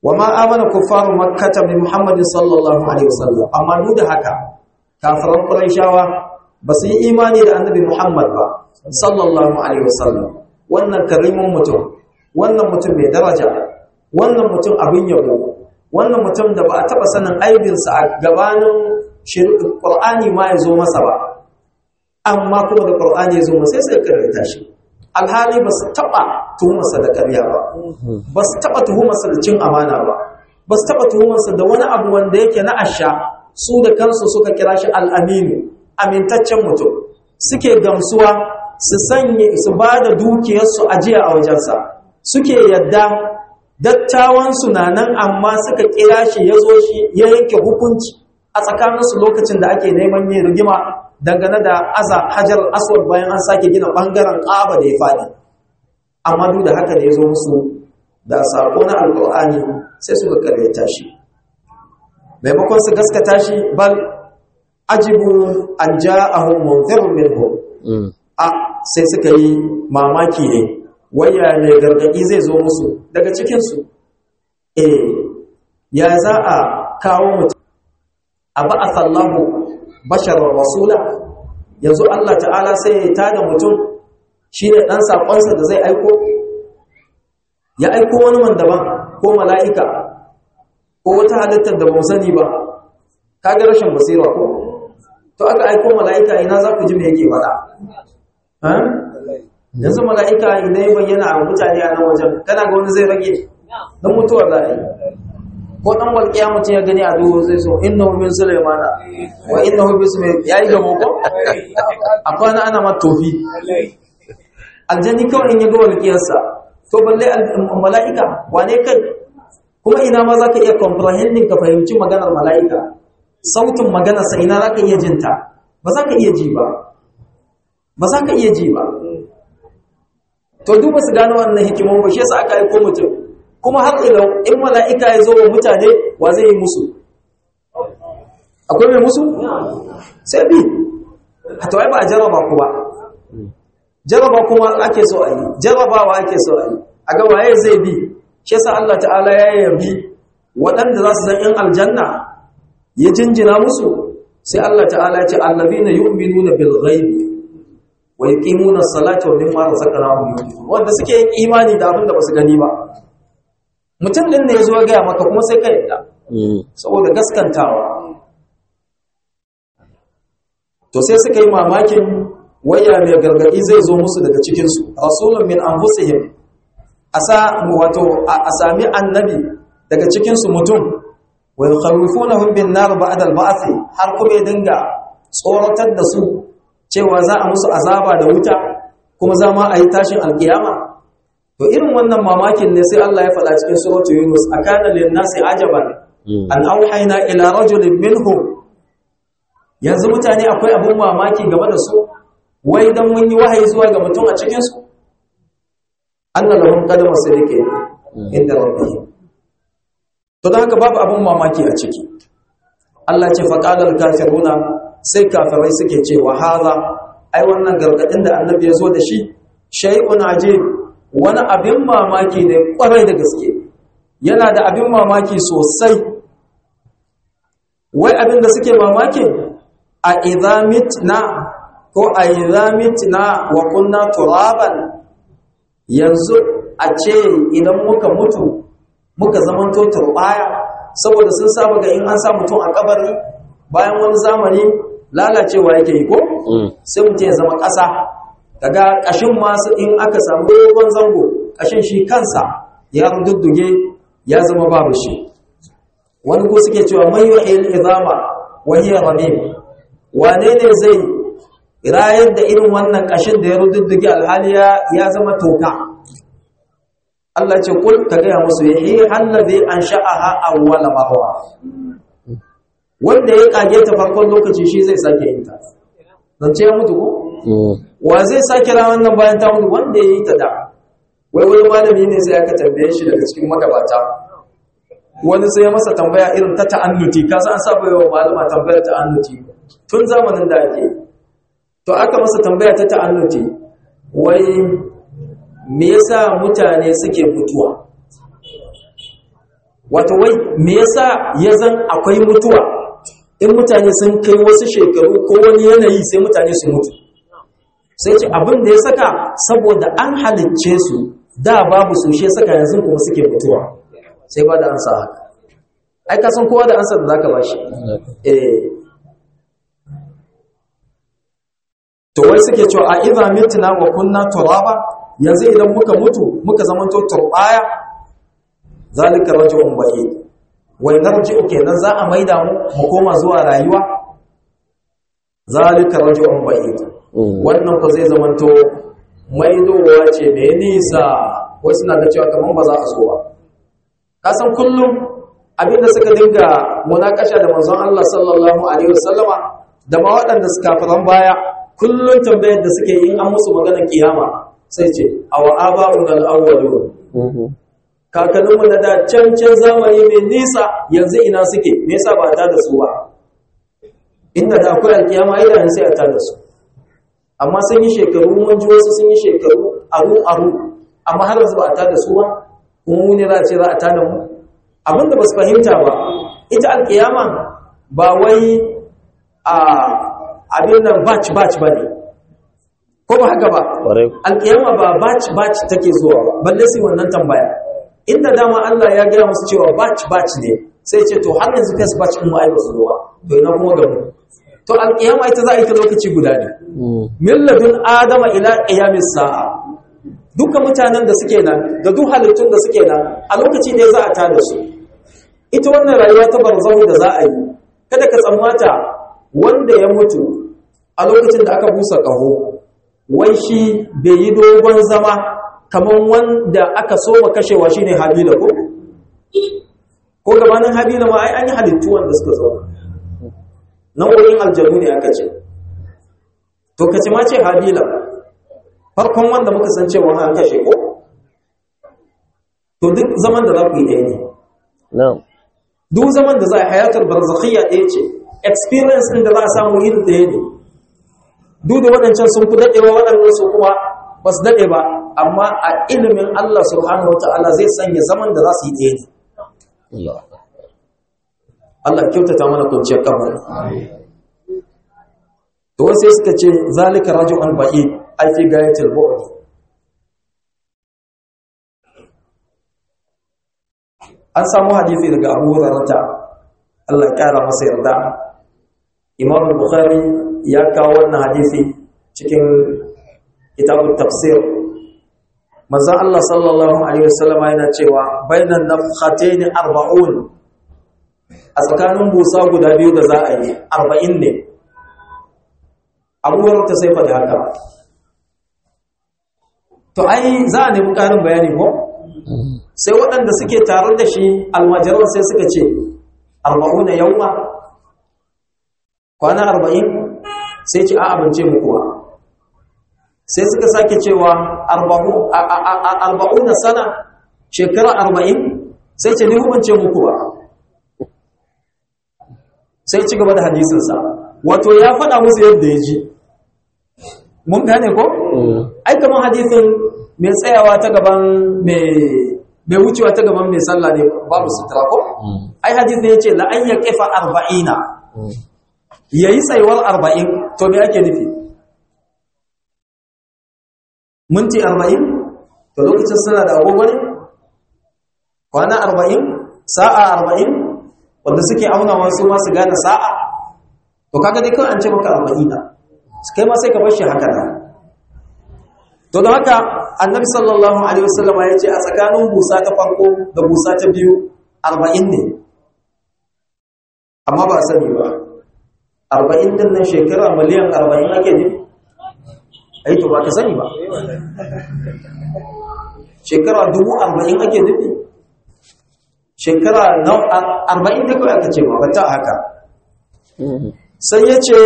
wa ma amana kuffaru makkah bi muhammadin sallallahu alaihi wasallam amma duk da haka kafiran quraishawa ba su yi imani da annabi muhammad ba sallallahu alaihi wasallam wannan karimin mutum wannan mutum mai daraja wannan mutum abin yabo wannan mutum da ba a taba sanin aibinsa a gabanin Qur'ani ma ya zo masa ba amma kuma da Qur'ani ya zo masa sai sai karanta shi alhali ba su taba tuhumarsa da ƙarya ba ba su taba tuhumarsa da cin amana ba ba su taba tuhumarsa da wani abu wanda yake na asha su da kansu suka kira shi al-aminu amintaccen mutum suke gamsuwa su sanye su ba da dukiyarsu ajiya a wajensa suke yadda dattawansu na nan amma suka kira shi ya zo shi ya yanke hukunci a tsakaninsu lokacin da ake neman yin rigima dangane da aza hajar aswad bayan an sake gina ɓangaren ƙaba da ya faɗi amma duk da haka da ya zo musu da saƙo na alƙur'ani sai suka karyata shi maimakon su gaskata shi bal ajibu an ja'ahum munzirun minhum a sai suka yi mamaki ne waya ne gargadi zai zo musu daga cikinsu eh ya za a kawo mutum a ba'athallahu basharar rasula yanzu Allah ta'ala sai ya tada mutum shine dan sakonsa da zai aiko ya aiko wani man daban ko mala'ika ko wata halittar da ba mu sani ba kage rashin basira ko to aka aiko mala'ika ina za ku ji me yake faɗa ha yanzu mala'ika idan ya bayyana a mutane a nan wajen kana ga wani zai rage dan mutuwar da ai ko dan walƙiya mutum ya gani a duhu zai so innahu min sulaimana wa innahu bismi yayi da moko akwai ana ma tofi aljanni kawai in ya ga walƙiyarsa to balle mala'ika wane kai kuma ina ma zaka iya comprehending ka fahimci maganar mala'ika sautin maganar sa ina zaka iya jinta ba zaka iya ji ba ba zaka iya ji ba to duk ba su gano wannan hikimar ba shi yasa aka aika mutum kuma har ilau in mala'ika ya zo wa mutane wa zai yi musu akwai mai musu sai bi a tawai ba a jaraba ku ba jaraba kuma ake so a yi jarabawa ake so a yi a ga waye zai bi shi yasa Allah ta'ala ya yabi waɗanda za su zan yin aljanna ya jinjina musu sai Allah ta'ala ya ce allazina yu'minuna bil ghaibi wa yuqimuna as-salata wa mimma razaqnahum yunfiqun wanda suke yin imani da abin da basu gani ba mutum din ne yazo ga maka kuma sai ka yadda saboda gaskantawa to sai suka yi mamakin waya mai gargadi zai zo musu daga cikin su rasulun min anfusihim asa wato a sami annabi daga cikin su mutum wa yakhawifunahum bin nar ba'da al-ba'th har kuma ya dinga tsoratar da su cewa za a musu azaba da wuta kuma za ma a yi tashin alkiyama to irin wannan mamakin ne sai Allah ya faɗa cikin suratul yunus akana lin-nasi ajaban an auhayna ila rajulin minhum yanzu mutane akwai abun mamaki game da su wai dan mun yi wahayi zuwa ga mutum a cikin su Allah lahum qadama sirike inda rabbihim to dan haka babu abun mamaki a ciki Allah ya ce faqala al-kafiruna sai kafirai suke cewa haza ai wannan gargadin da annabi ya zo da shi shay'un ajib wani abin mamaki ne kwarai da gaske yana da abin mamaki sosai wai abin da suke mamaki a idhamitna ko a idhamitna wa kunna turaban yanzu a ce idan muka mutu muka zamanto turbaya saboda sun saba ga in an sa mutum a kabari bayan wani zamani lalacewa yake yi ko sai mutum ya zama ƙasa daga ƙashin masu in aka samu dogon zango ƙashin shi kansa ya rududduge ya zama babu shi wani ko suke cewa mai yuhil izama wa hiya ramim wane ne zai rayar da irin wannan ƙashin da ya rududduge alhali ya zama toka Allah ce kul ka gaya musu yahi allazi ansha'aha awwala marra wanda ya kage ta farkon lokaci shi zai sake yin ta zance ya mutu ko wa zai sake ran wannan bayan ta mutu wanda ya yi ta da wai wani malami ne sai aka tambaye shi daga cikin magabata wani sai ya masa tambaya irin ta ta'annuti ka san saba yawa malama tambaya ta'annuti tun zamanin da ake to aka masa tambaya ta ta'annuti wai me yasa mutane suke mutuwa wato wai me yasa ya zan akwai mutuwa in mutane sun kai wasu shekaru ko wani yanayi sai mutane su mutu sai ce abin da ya saka saboda an halicce su da babu su shi saka yanzu kuma suke mutuwa sai ba da ansa haka ai ka san kowa da ansa da zaka bashi eh to wai suke cewa a idza mitna wa kunna turaba yanzu idan muka mutu muka zamanto turbaya zalika rajulun ba'id wai narji'u kenan za a maida mu mu koma zuwa rayuwa zalika rajulun ba'id wannan ko zai zamanto maidowa ce mai nisa wai suna da cewa kaman ba za a so ba kasan kullum abinda suka dinga munakasha da manzon Allah sallallahu alaihi wasallama da ma waɗanda suka faran baya kullum tambayar da suke yin an musu maganar kiyama sai ce awa aba'un al-awwalun kakanninmu na da can can zamani mai nisa yanzu ina suke me yasa ba ta da su ba inda da akwai alkiyama ai da sai a ta da su amma sun yi shekaru mun ji wasu sun yi shekaru aru aru amma har yanzu ba a ta da su ba kuma mu ne za a ce za a ta da mu abinda ba su fahimta ba ita alkiyama ba wai a abin nan batch batch ba ne ko ba haka ba alkiyama ba batch batch take zuwa ba balle sai wannan tambaya inda dama Allah ya gaya musu cewa batch batch ne sai ce to har yanzu kai batch din mu ai basu zuwa to ina kuma ga mu to alkiyama ita za a yi ta lokaci guda ne milladun adama ila qiyamis sa'a duka mutanen da suke nan da duk halittun da suke nan a lokaci ne za a tada su ita wannan rayuwa ta barzahu da za a yi kada ka tsammata wanda ya mutu a lokacin da aka busa kaho wai shi bai yi dogon zama kamar wanda aka so wa kashewa shine Habila ko ko gabanin Habila ma ai an yi halittu wanda suka zo nan wurin aljanu ne aka ce to kace ma ce Habila farkon wanda muka san cewa an kashe ko to duk zaman da za ku yi ɗaya ne na'am duk zaman da za a hayatar barzakhiyya ɗaya ce experience ɗin da za a samu irin ɗaya ne duk da waɗancan sun fi daɗewa waɗannan su kuma ba su daɗe ba amma a ilimin Allah subhanahu wa ta'ala zai sanya zaman da za su yi ɗaya ne Allah kyautata mana kwanciyar kamar to wasu suka ce zalika raju'un ba'id ai fi gayatil bu'd an samu hadisi daga Abu Hurairah Allah ya kara masa yarda Imam Bukhari ya kawo wannan hadisi cikin kitabut tafsir manzon Allah sallallahu alaihi wasallam yana cewa bainan nafkhatayn arba'un a tsakanin busa guda biyu da za a yi arba'in ne abubuwar ta sai faɗi haka to ai za a nemi ƙarin bayani ko sai waɗanda suke tare da shi almajiran sai suka ce arba'un na yawma kwana arba'in sai ce a abince mu kuwa sai suka sake cewa arba'un na sana shekara arba'in sai ce ni hubance mu kuwa sai ci gaba da hadisinsa wato ya faɗa musu yadda ya ji mun gane ko? ai kamar hadisin mai tsayawa ta gaban mai wucewa ta gaban mai sallah ne babu sutura ko? ai hadisin ya ce la'an ya ƙifa arba'ina ya yi tsayuwar arba'in to me ake nufi minti arba'in to lokacin suna da agogo ne kwana arba'in sa'a arba'in wanda suke aunawa su ma su gane sa'a to kaga dai kawai an ce maka arba'ina kai ma sai ka bar shi haka nan to da haka annabi sallallahu alaihi wasallam ya ce a tsakanin busa ta farko da busa ta biyu arba'in ne amma ba sani ba arba'in din nan shekara miliyan arba'in ake nufi ai to ba ka sani ba shekara dubu arba'in ake nufi shekara arba'in da kawai aka ce ba ta haka sai ya ce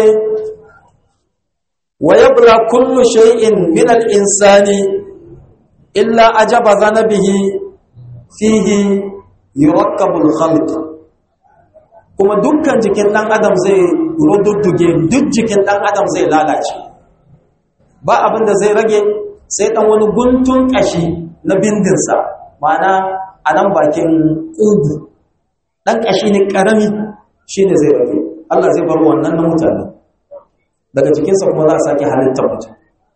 wa yabla kullu shay'in min al-insani illa ajaba zanabihi fihi yurakkabu al-khalq kuma dukkan jikin dan adam zai rududduge duk jikin dan adam zai lalace ba abin da zai rage sai dan wani guntun kashi na bindinsa ma'ana a nan bakin ƙugu dan kashi ne karami shine zai rage Allah zai bar wannan na mutane daga cikin sa kuma za a sake halitta mutum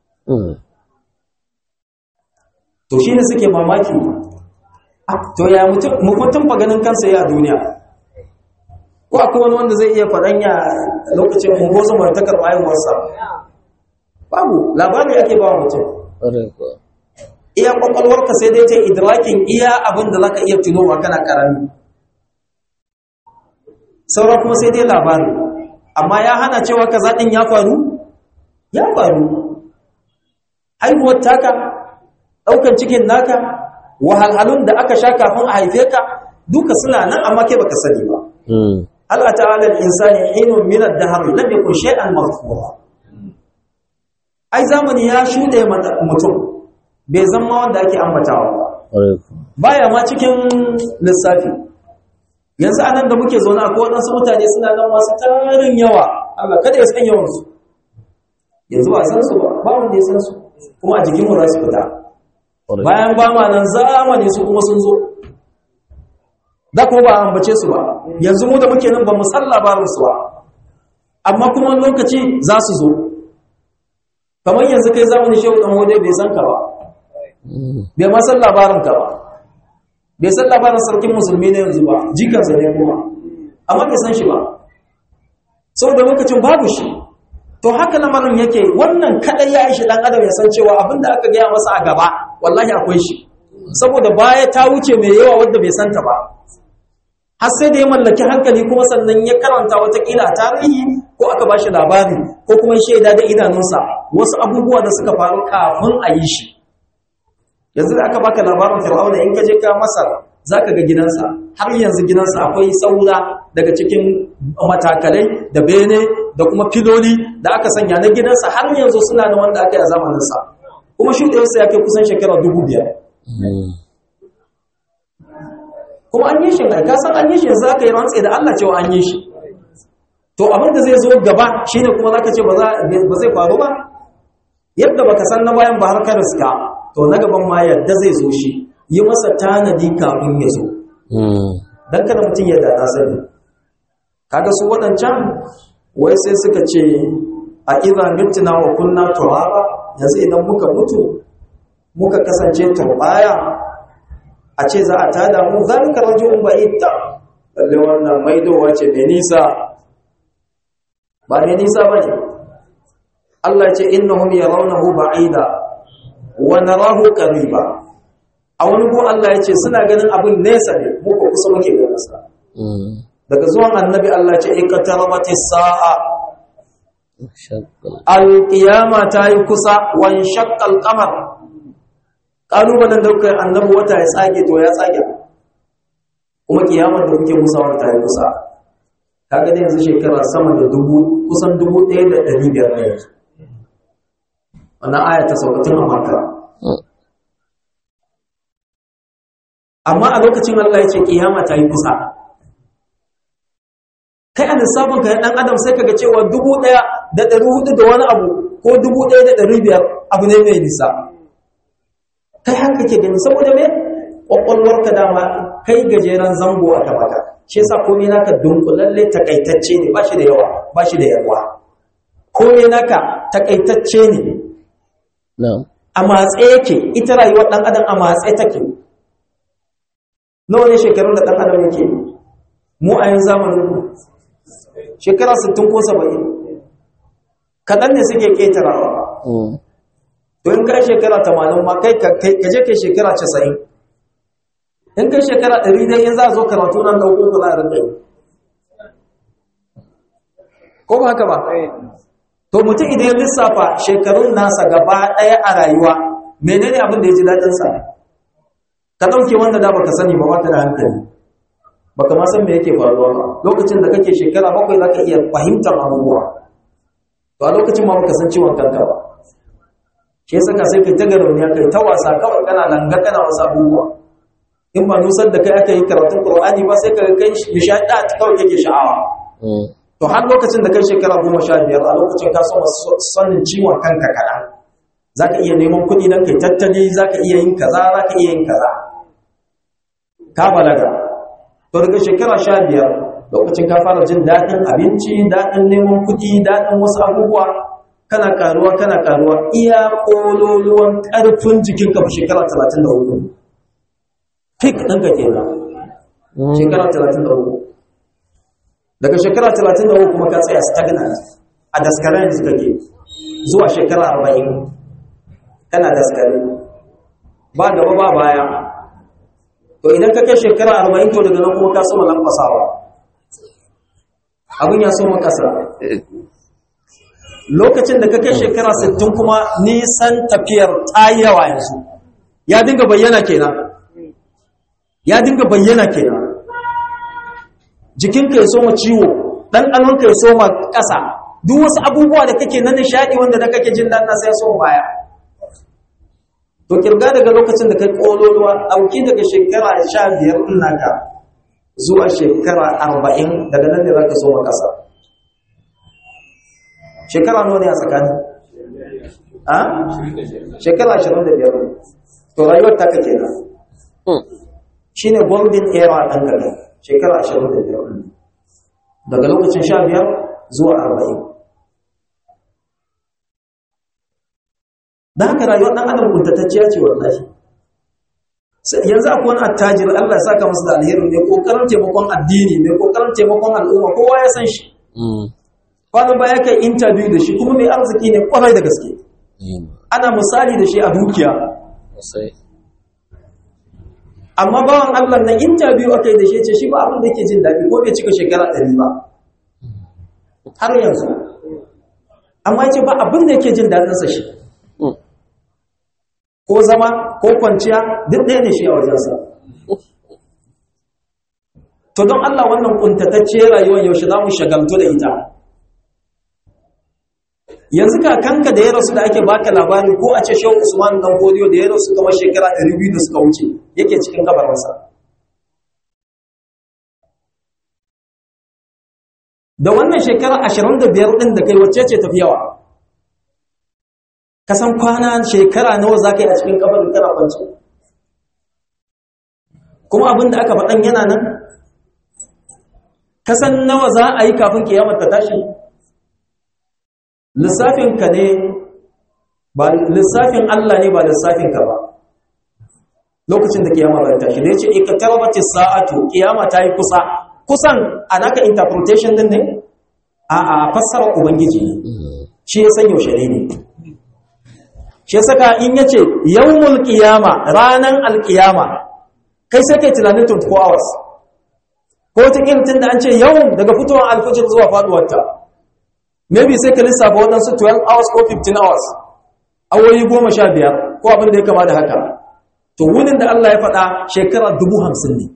to shine suke mamaki to ya mutum mutum fa ganin kansa ya duniya ko akwai wani wanda zai iya faɗan ya lokacin ungozo mai takar haihuwarsa babu labari ake ba mutum iya kwakwalwarka sai dai ta idrakin iya abin da zaka iya tunowa kana karami saura kuma sai dai labari amma ya hana cewa kaza din ya faru ya faru haihuwar taka daukan cikin naka wahalhalun da aka sha kafin a haife ka duka suna nan amma kai baka sani ba Allah ta'ala al-insani hinun min ad-dahr lam yakun shay'an maghfura ai zamani ya shude mutum bai zama wanda ake ambatawa ba baya ma cikin lissafi yanzu anan da muke zaune akwai wadansu mutane suna nan masu tarin yawa Allah kada ya san yawan su yanzu ba san su ba ba wanda ya san su kuma a jikin mu za su fita bayan ba ma nan zamani su kuma sun zo da kuma ba ambace su ba yanzu mu da muke nan ba mu san labarin su ba amma kuma lokaci za su zo kamar yanzu kai zamani shehu dan hode bai san ka ba bai ma san labarin ka ba bai san labarin sarkin musulmi ne yanzu ba jikansa ne kuma amma bai san shi ba saboda lokacin babu shi to haka lamarin yake wannan kadai ya ishi dan adam ya san cewa abinda aka gaya masa a gaba wallahi akwai shi saboda baya ta wuce mai yawa wanda bai santa ba har sai da ya mallaki hankali kuma sannan ya karanta watakila a tarihi ko aka ba shi labari ko kuma shaida da idanunsa wasu abubuwa da suka faru kafin a yi shi yanzu da aka baka labarin fir'auna in ka je ka masar zaka ga gidansa har yanzu gidansa akwai saura daga cikin matakalai da bene da kuma filoli da aka sanya na gidansa har yanzu suna da wanda aka yi a zamaninsa kuma shuɗewarsa ya kai kusan shekara dubu biyar kuma an yi shi ne ka san an yi shi yanzu aka yi rantsi da Allah cewa an yi shi to abin da zai zo gaba shine kuma zaka ce ba zai faru ba yadda baka san na bayan ba har ka riska to na gaban ma yadda zai zo shi yi masa tanadi kafin ya zo dan kada mutum ya da sani kaga su wadancan wai sai suka ce a idza mitna wa kunna turaba yanzu idan muka mutu muka kasance turbaya a ce za a tada mu zalika rajulun ba'ita lalle wannan maidowa ce mai nisa ba mai nisa bane Allah ya ce innahum yarawnahu ba'ida wa narahu qariba a wani ko Allah ya ce suna ganin abin nesa ne mu ko kusa muke ganin sa daga zuwan annabi Allah ya ce iqtarabatis sa'a al-qiyama ta yi kusa wa shaqqa al-qamar kalubalen da kuka annabi wata ya tsage to ya tsage kuma kiyamar da kuke musawar ta yi kusa kaga da yanzu shekara sama da dubu kusan dubu ɗaya da ɗari biyar ne wannan aya ta saukatin a Makka amma a lokacin Allah ya ce kiyama ta yi kusa kai a lissafin ka ɗan adam sai kaga cewa dubu ɗaya da ɗari hudu da wani abu ko dubu ɗaya da ɗari biyar abu ne mai nisa kai haka ke gani saboda me kwakwalwarka dama kai gajeren zango a tabaka shi yasa komai naka dunkulalle takaitacce ne ba shi da yawa ba shi da yawa komai naka takaitacce ne na'am a matse yake ita rayuwar dan adam a matse take nawa ne shekarun da dan adam yake mu a yanzu zamanin shekara sittin ko saba'in kaɗan ne suke ƙetarawa to in kai shekara tamanin ma kai ka je kai shekara casa'in in kai shekara ɗari dai in za a zo karatu nan ɗauko ka za a rinka yi ko ba haka ba to mutum idan ya lissafa shekarun nasa gaba ɗaya a rayuwa menene abin da ya ji daɗinsa ka ɗauke wanda da baka sani ba ba ka da hankali baka ma san me yake faruwa ba lokacin da kake shekara bakwai za ka iya fahimtar abubuwa to a lokacin ma baka san ciwon kanka ba shi yasa ka sai kai ta garauniya kai ta wasa kawai kana langa kana wasu abubuwa in ba nusar da kai aka yi karatun Qur'ani ba sai ka kai nishadi ta kawai yake sha'awa to har lokacin da kai shekara goma sha biyar a lokacin ka so sanin ciwon kanka kaɗan za ka iya neman kuɗi nan kai tattali za ka iya yin kaza za ka iya yin kaza ka balaga to daga shekara sha biyar lokacin ka fara jin daɗin abinci, daɗin neman kuɗi, daɗin wasu abubuwa, kana karuwa kana karuwa iya ƙololuwan ƙarfin jikinka ba shekara talatin da uku fik ɗinka kenan shekara talatin da uku daga shekara talatin da uku kuma ka tsaya stagnant a daskare yanzu kake zuwa shekara arba'in kana daskare ba gaba ba baya. To idan ka kai shekara arba'in to daga nan kuma ka soma lankwasawa abin ya soma kasa. Lokacin da ka kai shekara sittin kuma nisan tafiyar ta yawa yanzu ya dinga bayyana kenan ya dinga bayyana kenan jikinka ya soma ciwo, ɗanɗanonka ya soma ƙasa, duk wasu abubuwa da kake na nishaɗi wanda da kake jin daɗin sai ya soma baya. To kirga daga lokacin da kai kololuwa dauki daga shekara sha biyar din naka zuwa shekara arba'in daga nan ne zaka so makasa. Shekara nawa ne a tsakani? A? Shekara ashirin da biyar. To rayuwar ta kake nan. Shine golden era dan kaga. Shekara ashirin da biyar. Daga lokacin sha biyar zuwa arba'in. Da haka rayuwar ɗan adam kuntatacciya ce wallahi. Yanzu akwai wani attajir Allah ya saka masa da alheri mai kokarin taimakon addini, mai kokarin taimakon al'umma, kowa ya san shi. Kwanan baya kai interview da shi kuma mai arziki ne kwarai da gaske. Ana misali da shi a dukiya. Amma bawan Allah na interview aka yi da shi ce shi ba abin da yake jin daɗi ko bai cika shekara ɗari ba. Har yanzu. Amma ce ba abin da yake jin daɗinsa shi. Ko zama ko kwanciya duk ɗaya ne shi a wajensa. To don Allah wannan kuntatacce rayuwar yaushe za mu shagaltu da ita. Yanzu kakanka da ya rasu da ake baka labari ko a ce Shehu Usman dan Godiyo da ya rasu kamar shekara ɗari biyu da suka wuce yake cikin kabarinsa. Da wannan shekara ashirin da biyar ɗin da kai wacce ce tafi yawa? Ka san kwana shekara nawa za ka yi a cikin kabarin kana kwance? Kuma abin da aka faɗan yana nan? Ka san nawa za a yi kafin kiyamar ta tashi? Lissafinka ne, ba lissafin Allah ne ba lissafinka ba. Lokacin da kiyama ba ta tashi, da ya ce, "Ika tarbati sa'atu, kiyama ta yi kusa." Kusan a naka interpretation din ne? A'a, fassara Ubangiji ne. Shi ya san yaushe ne. Shi saka in yace yawmul qiyama ranan alqiyama kai sai kai tunanin twenty four hours ko ta kintin da an ce yawm daga fitowar alfajir zuwa faduwar ta maybe sai ka lissafa wadansu twelve hours ko fifteen hours awoyi goma sha biyar ko abin da ya kama da haka to wunin da Allah ya faɗa shekara dubu hamsin ne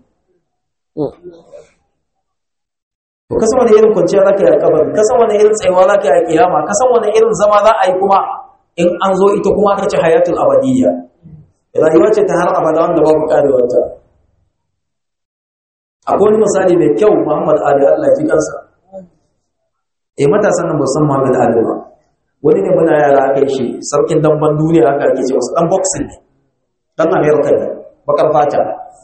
to kasan wani irin kwanciya zaka yi a kabari kasan wani irin tsayuwa zaka yi a kiyama kasan wani irin zama za a yi kuma in an zo ita kuma aka ce hayatul abadiyya rayuwa ce ta har abada wanda babu karewarta. Akwai wani misali mai kyau Muhammad Ali Allah ya ji kansa eh matasan nan ba san Muhammad Ali ba wani ne muna yara aka yi shi sarkin damban duniya aka ake ce wasu dan boxing ne dan America ne bakar fata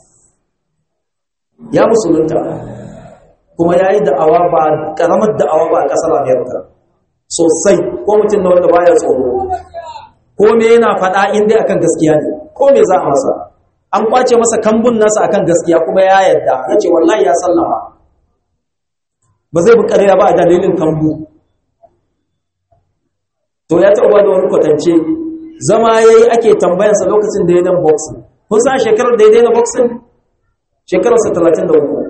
ya musulunta kuma ya yi da'awa ba karamar da'awa ba a kasar America sosai ko mutum da wanda baya tsoro ko me yana faɗa inda akan gaskiya ne ko me za a masa an kwace masa kambun nasa akan gaskiya kuma ya yarda yace wallahi ya sallama ba zai bi ƙarya ba a dalilin kambu to ya taɓa da wani kwatance zama yayi ake tambayansa lokacin da ya dan boxing kun san shekarar da ya daina boxing shekararsa talatin da uku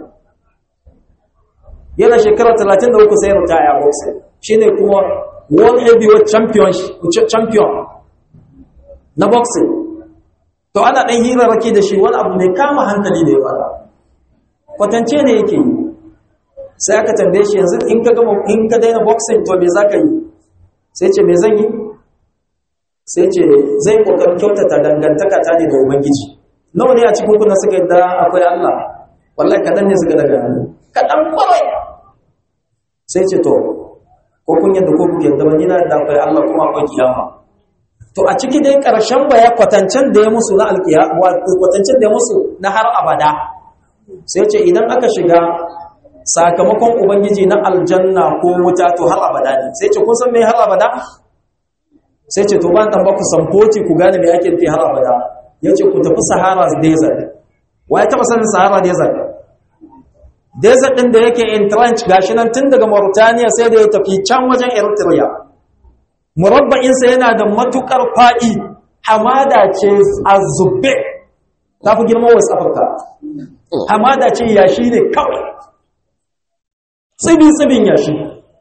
yana shekarar talatin da uku sai ya ritaya boxing shine kuma world heavyweight champion champion na boxing to ana dan hirarraki da shi wani abu mai kama hankali da ya fara kwatance ne yake yi sai aka tambaye shi yanzu in ka gama in ka daina boxing to me zaka yi sai ce me zan yi sai ce zai kokarin kyautata dangantaka ta ne da ubangiji nawa ne a cikin kuna suka yadda akwai Allah wallahi kadan ne suka daga hannu kadan kwarai sai ce to ko kun yadda ko kuke yadda ban yana da akwai Allah kuma akwai kiyama to a ciki dai karshen baya kwatancen da ya musu na alkiyama kwatancen da ya musu na har abada sai ce idan aka shiga sakamakon ubangiji na aljanna ko wuta to har abada ne. Sai ce kun san me har abada? Sai ce to ban dan ba ku samfoti ku gane me ake nufi har abada. Yace ku tafi Sahara desert. Wai taba sanin Sahara desert? Desert din da yake entrenched gashi nan tun daga Mauritania sai da ya tafi can wajen Eritrea. Murabba'in sa yana da matukar fadi, hamada ce azube. Ta fi girman West Africa. Hamada ce yashi ne kawai. Tsibi-tsibin yashi.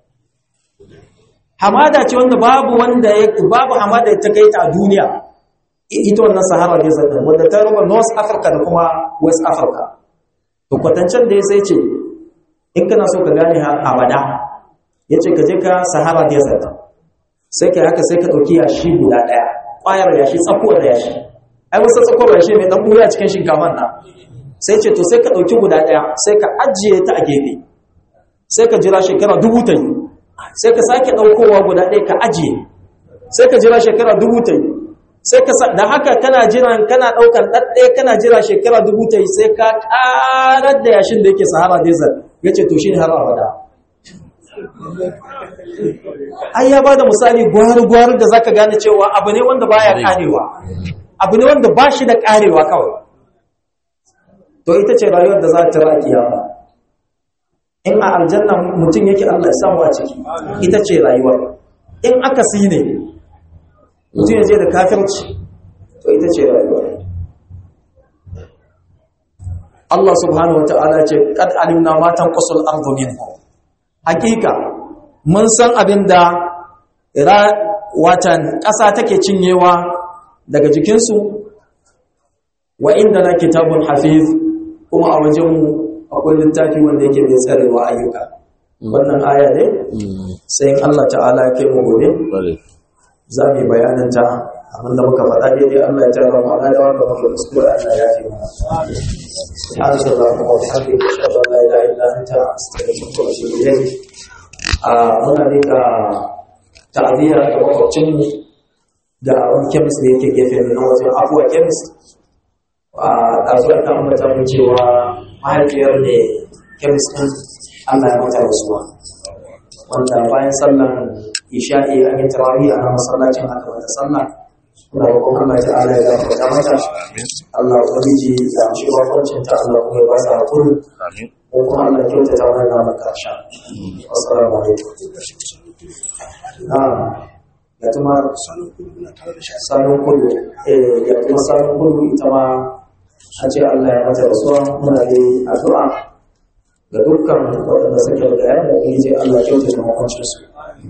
Hamada ce wanda babu wanda ya babu hamada ta kai ta a duniya. Ita wannan Sahara Desert din wanda ta raba North Africa da kuma West Africa. To kwatancen da ya sai ce in kana so ka gane abada yace ka je ka Sahara Desert. Sai kai haka sai ka dauki yashi guda daya. Kwayar yashi, tsakuwar yashi. Ai wasu tsakuwar yashi mai dan buya cikin shinkafan nan. Sai ce to sai ka dauki guda daya sai ka ajiye ta a gefe. Sai ka jira shekara dubu ta yi, sai ka sake ɗaukowa guda ɗaya ka ajiye, sai ka jira shekara dubu ta yi, sai ka da haka kana jiran kana ɗaukar ɗaɗɗaya kana jira shekara dubu ta yi sai ka ƙarar da yashin da yake Sahara Desert ya ce to shi ne har abada. Ai ya ba da misali gwari-gwari da za ka gane cewa abu ne wanda baya ƙarewa, abu ne wanda ba shi da ƙarewa kawai. To ita ce rayuwar da za ta ra kiyama. In a aljanna mutum yake Allah ya samu a ciki ita ce rayuwar. In aka si ne mutum ya je da kafirci to ita ce rayuwar. Allah subhanahu wata'ala ce qad alimna ma tanqusul ardu minhum. Hakika mun san abinda watan ƙasa take cinyewa daga jikinsu. Wa indana kitabun hafiz, kuma a wajenmu akwai littafi wanda yake mai tsarewa ayyuka. Wannan aya ne sai Allah ta'ala ya kai mu gobe za mu yi bayanin ta. Abinda muka faɗa daidai Allah ya tara mu ala da wanda muka kuskure Allah ya yi mana. Subhanallahi wa bihamdihi ashhadu an la ilaha illa anta astaghfiruka wa atubu ilayk. A muna rika ta'aziyya ga makwabcin mu da wani chemist da yake gefe na wajen Abuwa chemist. A ɗazuwar ta ambata mu cewa mahaifiyar ne kemis ɗin Allah ya mata rasuwa, wanda bayan sallan isha'i a yin tarawih a nan masallacin aka mata sallah. Muna roƙon Allah ta'ala ya gafarta mata, Allah ubangiji ya amshi bakwancin ta, Allah kuma ya ba sa hakuri, ko kuma Allah kyauta ta wani namun ƙarshen. Assalamu alaikum. Na'am, ya tuma sanin kudu, eh ya tuma sanin kudu ita ma a ce Allah ya mata rasuwa. Muna da addu'a ga dukkan waɗanda suke da yayin da ya ce Allah kyauta da makwancinsu.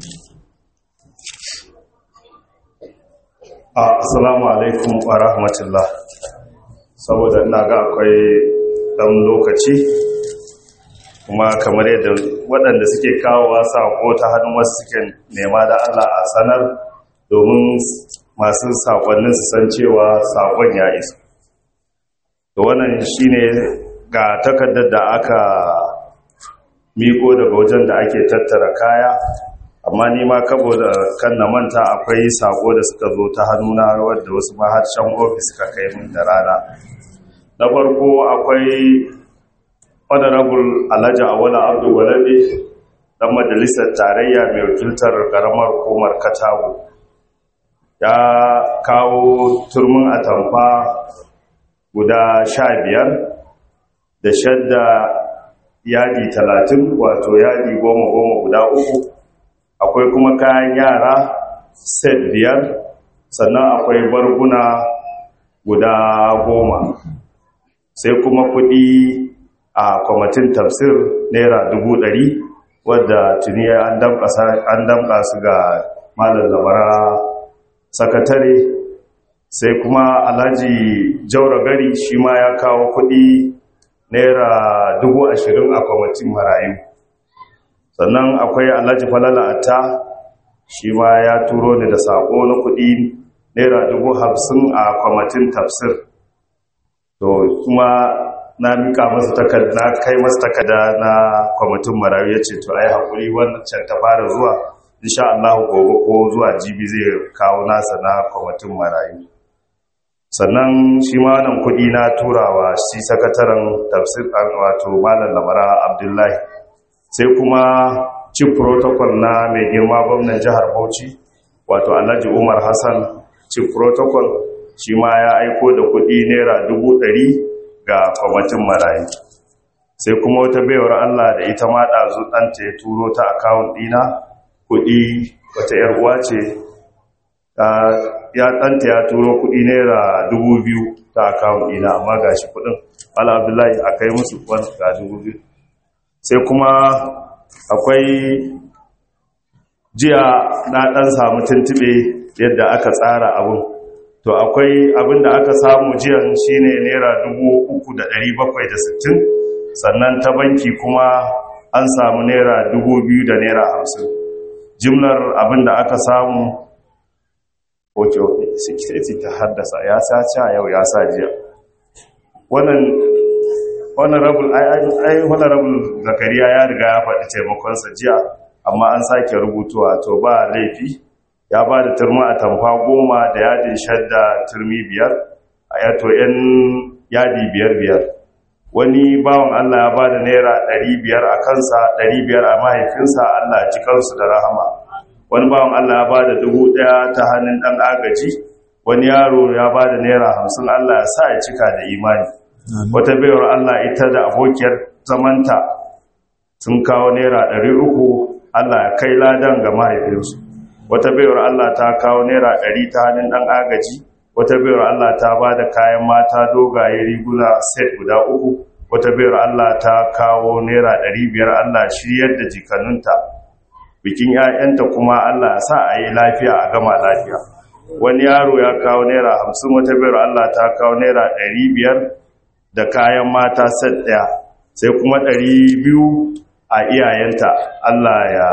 Assalamu alaikum wa rahmatullah. Saboda ina ga akwai ɗan lokaci kuma kamar yadda waɗanda suke kawowa saƙo ta hannun wasu suke nema da Allah a sanar domin masu saƙonnin su san cewa saƙon ya isa. Da wannan shine ga takardar da aka miko daga wajen da ake tattara kaya, amma ni ma kabo da kan na manta akwai sako da suka zo ta hannuna wadda wasu ma har shan ofis suka kai min da rana. Na farko akwai honorable Alhaji Awala Abdul Walade, dan majalisar tarayya mai wakiltar karamar hukumar Katago, ya kawo turmin atamfa guda sha biyar da shadda yadi talatin, wato yadi goma goma guda uku. Akwai kuma kayan yara set biyar, sannan akwai barguna guda goma, sai kuma kuɗi a kwamitin tafsir naira dubu ɗari wadda tuni an damƙa su ga malam labara sakatare. Sai kuma alhaji jaura gari shi ma ya kawo kuɗi naira dubu ashirin a kwamitin marayu. Sannan akwai alhaji falala atta shi ma ya turo ni da saƙo na kuɗi naira dubu hamsin a kwamitin tafsir. To kuma na mika masa takarda, na kai masa takarda na kwamitin marayu, ya ce to ai haƙuri wannan ta fara zuwa, insha Allah gobe ko zuwa jibi zai kawo nasa na kwamitin marayu. sannan shi ma wannan kudi na turawa shi sakataren tafsir wato malam Lamara Abdullahi, sai kuma chief protocol na mai girma gwamnan jihar Bauchi wato Alhaji Umar Hassan chief protocol, shi ma ya aiko da kudi naira dubu ɗari ga kwamitin marayu. Sai kuma wata baiwar Allah da ita ma ɗazu ɗanta ya turo ta akawun ɗina kudi, wata ‘yar uwa ce ya ɗanta ya turo kudi naira dubu biyu ta akawun ɗina, amma ga shi kudin Ala Abdullahi a kai musu wani ga dubu biyu. Sai kuma akwai jiya na ɗan samu tuntube yadda aka tsara abin, to akwai abin da aka samu jiyan shine naira dubu uku da ɗari bakwai da sittin, sannan ta banki kuma an samu naira dubu biyu da naira hamsin. Jimlar abin da aka samu oke oke sikireti ta haddasa ya sace yau ya sa jiya wannan wannan rabul ai wannan rabul zakariya ya riga ya faɗi taimakonsa jiya, amma an sake rubutuwa to ba laifi. Ya ba da turmi a tamfa goma da yadin shadda turmi biyar a yato yan yadi biyar biyar. Wani bawan Allah ya ba da naira ɗari biyar a kansa, ɗari biyar a mahaifinsa, Allah ji kansu da rahama. Wani bawan Allah ya ba da dubu ɗaya ta hannun ɗan agaji, wani yaro ya ba da naira hamsin, Allah ya sa ya cika da imani. Wata bayar Allah ita da abokiyar zamanta sun kawo naira ɗari uku, Allah ya kai ladan ga mahaifinsu. Wata bayar Allah ta kawo naira ɗari ta hannun ɗan agaji, wata bayar Allah ta ba da kayan mata dogaye riguna set guda uku, wata bayar Allah ta kawo naira ɗari biyar, Allah shiryar da jikanunta. Bikin ‘ya'yanta kuma Allah sa a yi lafiya a gama lafiya. Wani yaro ya kawo naira hamsin, wata bayar Allah ta kawo naira ɗari biyar da kayan mata set ɗaya, sai kuma ɗari biyu a iyayenta. Allah ya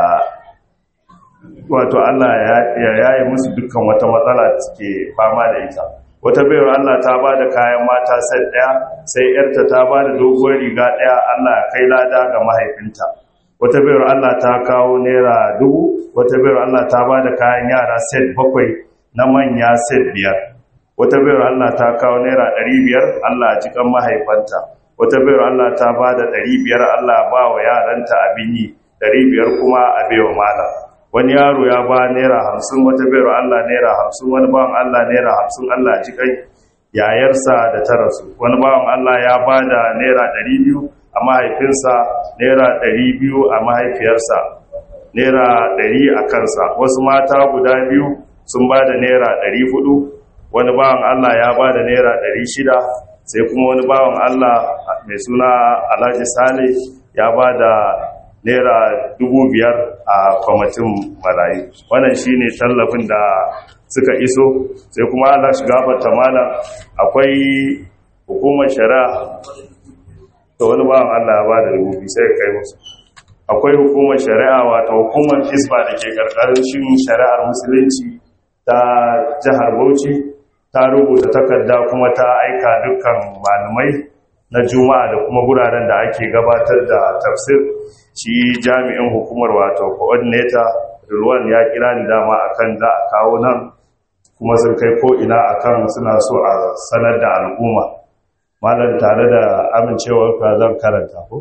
wato Allah ya yaye musu dukkan wata matsala da suke fama da ita. Wata bayar Allah ta ba da kayan mata set ɗaya, sai ‘yarta ta ba da doguwar riga ɗaya, Allah ya kai lada ga mahaifinta. Wata bayar Allah ta kawo naira dubu, wata bayar Allah ta ba da kayan yara set bakwai na manya set biyar. Wata bayar Allah ta kawo naira ɗari biyar, Allah a cikin mahaifanta. Wata bayar Allah ta ba da ɗari biyar, Allah ba wa yaranta abin yi, ɗari biyar kuma a baiwa malam. Wani yaro ya ba naira hamsin, wata bayar Allah naira hamsin, wani bawan Allah naira hamsin, Allah a cikin yayarsa da ta rasu. Wani bawan Allah ya ba da naira ɗari biyu a mahaifinsa, naira ɗari biyu a mahaifiyarsa, naira ɗari a kansa. Wasu mata guda biyu sun ba da naira ɗari hudu, wani bawan Allah ya ba da naira ɗari shida, sai kuma wani bawan Allah mai suna Alhaji Sale ya ba da naira dubu biyar a kwamitin marayu. Wannan shine tallafin da suka iso. Sai kuma Allah shiga bata malam, akwai hukumar shari'a to wani bawan Allah ya ba da dubu biyu sai kai musu. Akwai hukumar shari'a wato hukumar Hisba da ke karkashin shari'ar musulunci ta jihar Bauchi, ta rubuta takarda kuma ta aika dukkan malamai na juma'a da kuma guraren da ake gabatar da tafsir. Shi jami'in hukumar wato coordinator Ruwan ya kira ni dama akan za a kawo nan, kuma sun kai ko ina akan suna so a sanar da al'umma. Malam tare da amincewar ka zan karanta ko?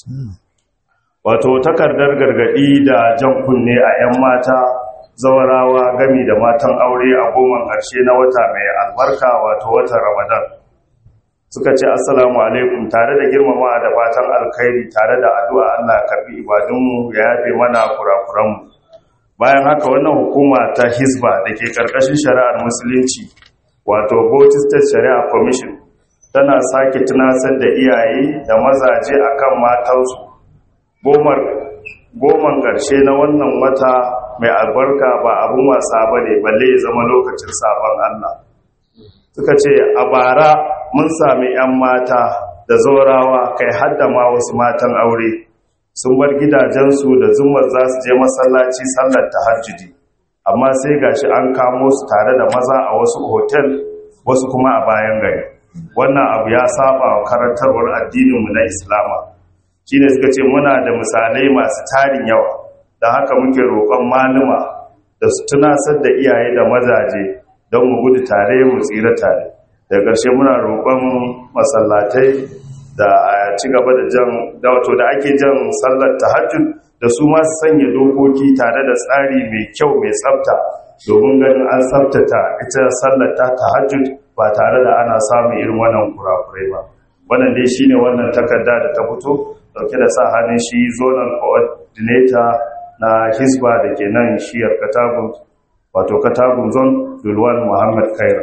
Wato takardar gargadi da jan kunne a 'yan mata zawarawa gami da matan aure a goman ƙarshe na wata mai albarka wato watan Ramadan. Suka ce assalamu alaikum, tare da girmama da fatan alkhairi tare da addu'a Allah karbi ibadunmu ya yafe mana kurakuranmu. Bayan haka wannan hukuma ta Hisba da ke karkashin shari'ar musulunci wato Bauchi State Shari'a Commission tana sake tunasar da iyaye da mazaje akan matansu gomar goman karshe na wannan wata mai albarka ba abun wasa bane, balle ya zama lokacin sabon Allah. Suka ce a bara mun sami 'yan mata da zorawa kai hadda ma wasu matan aure sun bar gidajensu da zumar za su je masallaci sallar tahajjudi, amma sai gashi an kamo su tare da maza a wasu hotel, wasu kuma a bayan gari. Wannan abu ya saba wa karantarwar addininmu na Islama. Shine suka ce muna da misalai masu tarin yawa, da haka muke roƙon malama da su tunasar da iyaye da mazaje don mu gudu tare mu tsira tare. da ƙarshe muna roƙon masallatai da a ci gaba da jan da wato da ake jan sallar tahajjud da su ma su sanya dokoki tare da tsari mai kyau mai tsafta domin ganin an tsaftata ita sallar ta tahajjud ba tare da ana samun irin wannan kurakurai ba. Wannan dai shine wannan takarda da ta fito dauke da sa hannun shi zonal coordinator na Hisba da ke nan shiyar Katagun wato Katagun zone Dulwan Muhammad Kaira.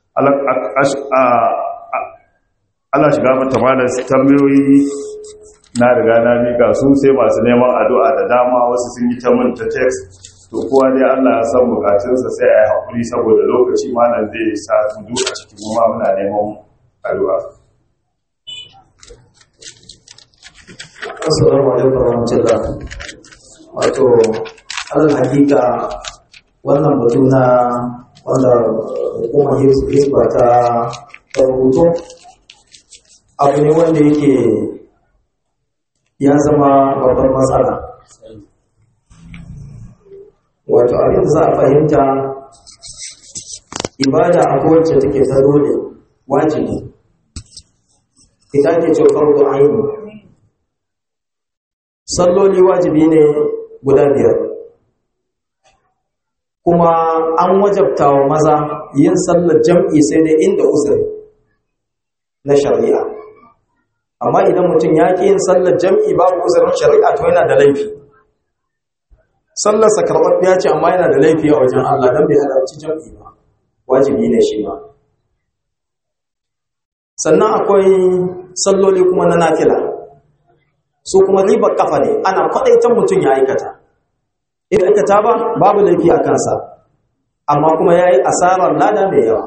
Allah shiga mata malar tambayoyi na riga na mika su sai masu neman addu'a da dama wasu sun yi ta mun ta text to kowa dai Allah ya san bukatunsa sai a yi haƙuri saboda lokaci malam zai sa su duk a cikin mu muna neman addu'a. Assalamu alaikum warahmatullah. Wato alal hakika wannan batu na wanda hukumar Hisba ta rubuto abu ne wanda yake ya zama babbar matsala. Wato abin da za a fahimta ibada a kowace take ta dole wajibi ita ke ce farko aini. Salloli wajibi ne guda biyar kuma an wajabta wa maza yin sallar jam'i sai dai inda uzuri na shari'a, amma idan mutum ya ƙi yin sallar jam'i babu uzurin shari'a to yana da laifi. Sallarsa karɓaɓɓiya ce amma yana da laifi a wajen Allah don bai halarci jam'i ba, wajibi ne shi ba. Sannan akwai salloli kuma na nafila, su kuma ribar kafa ne, ana kwaɗaitan mutum ya aikata. In aikata ba babu laifi a kansa, amma kuma ya yi asarar lada mai yawa.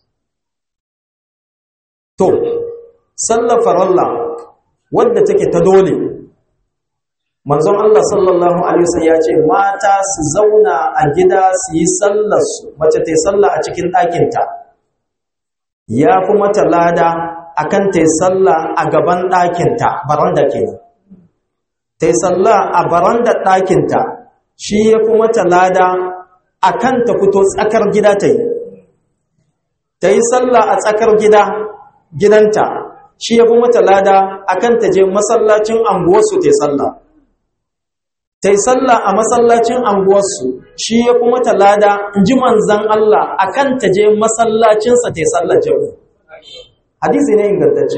To, sallar faralla wadda take ta dole, manzon Allah sallallahu Alaihi wasallam ya ce mata su zauna a gida su yi sallarsu, mace ta yi sallah a cikin ɗakinta, ya fi mata lada a kan ta yi sallah a gaban ɗakinta, baranda kenan. Ta yi sallah a baranda ɗakinta, shi ya fi mata lada a kan ta fito tsakar gida ta yi. Ta yi sallah a tsakar gida, gidanta, shi ya fi mata lada a kan ta je masallacin anguwarsu ta yi sallah. Ta yi sallah a masallacin anguwarsu, shi ya fi mata lada in ji manzan Allah a kan ta je masallacinsa ta yi sallah jami'i. Hadisi ne ingantacce.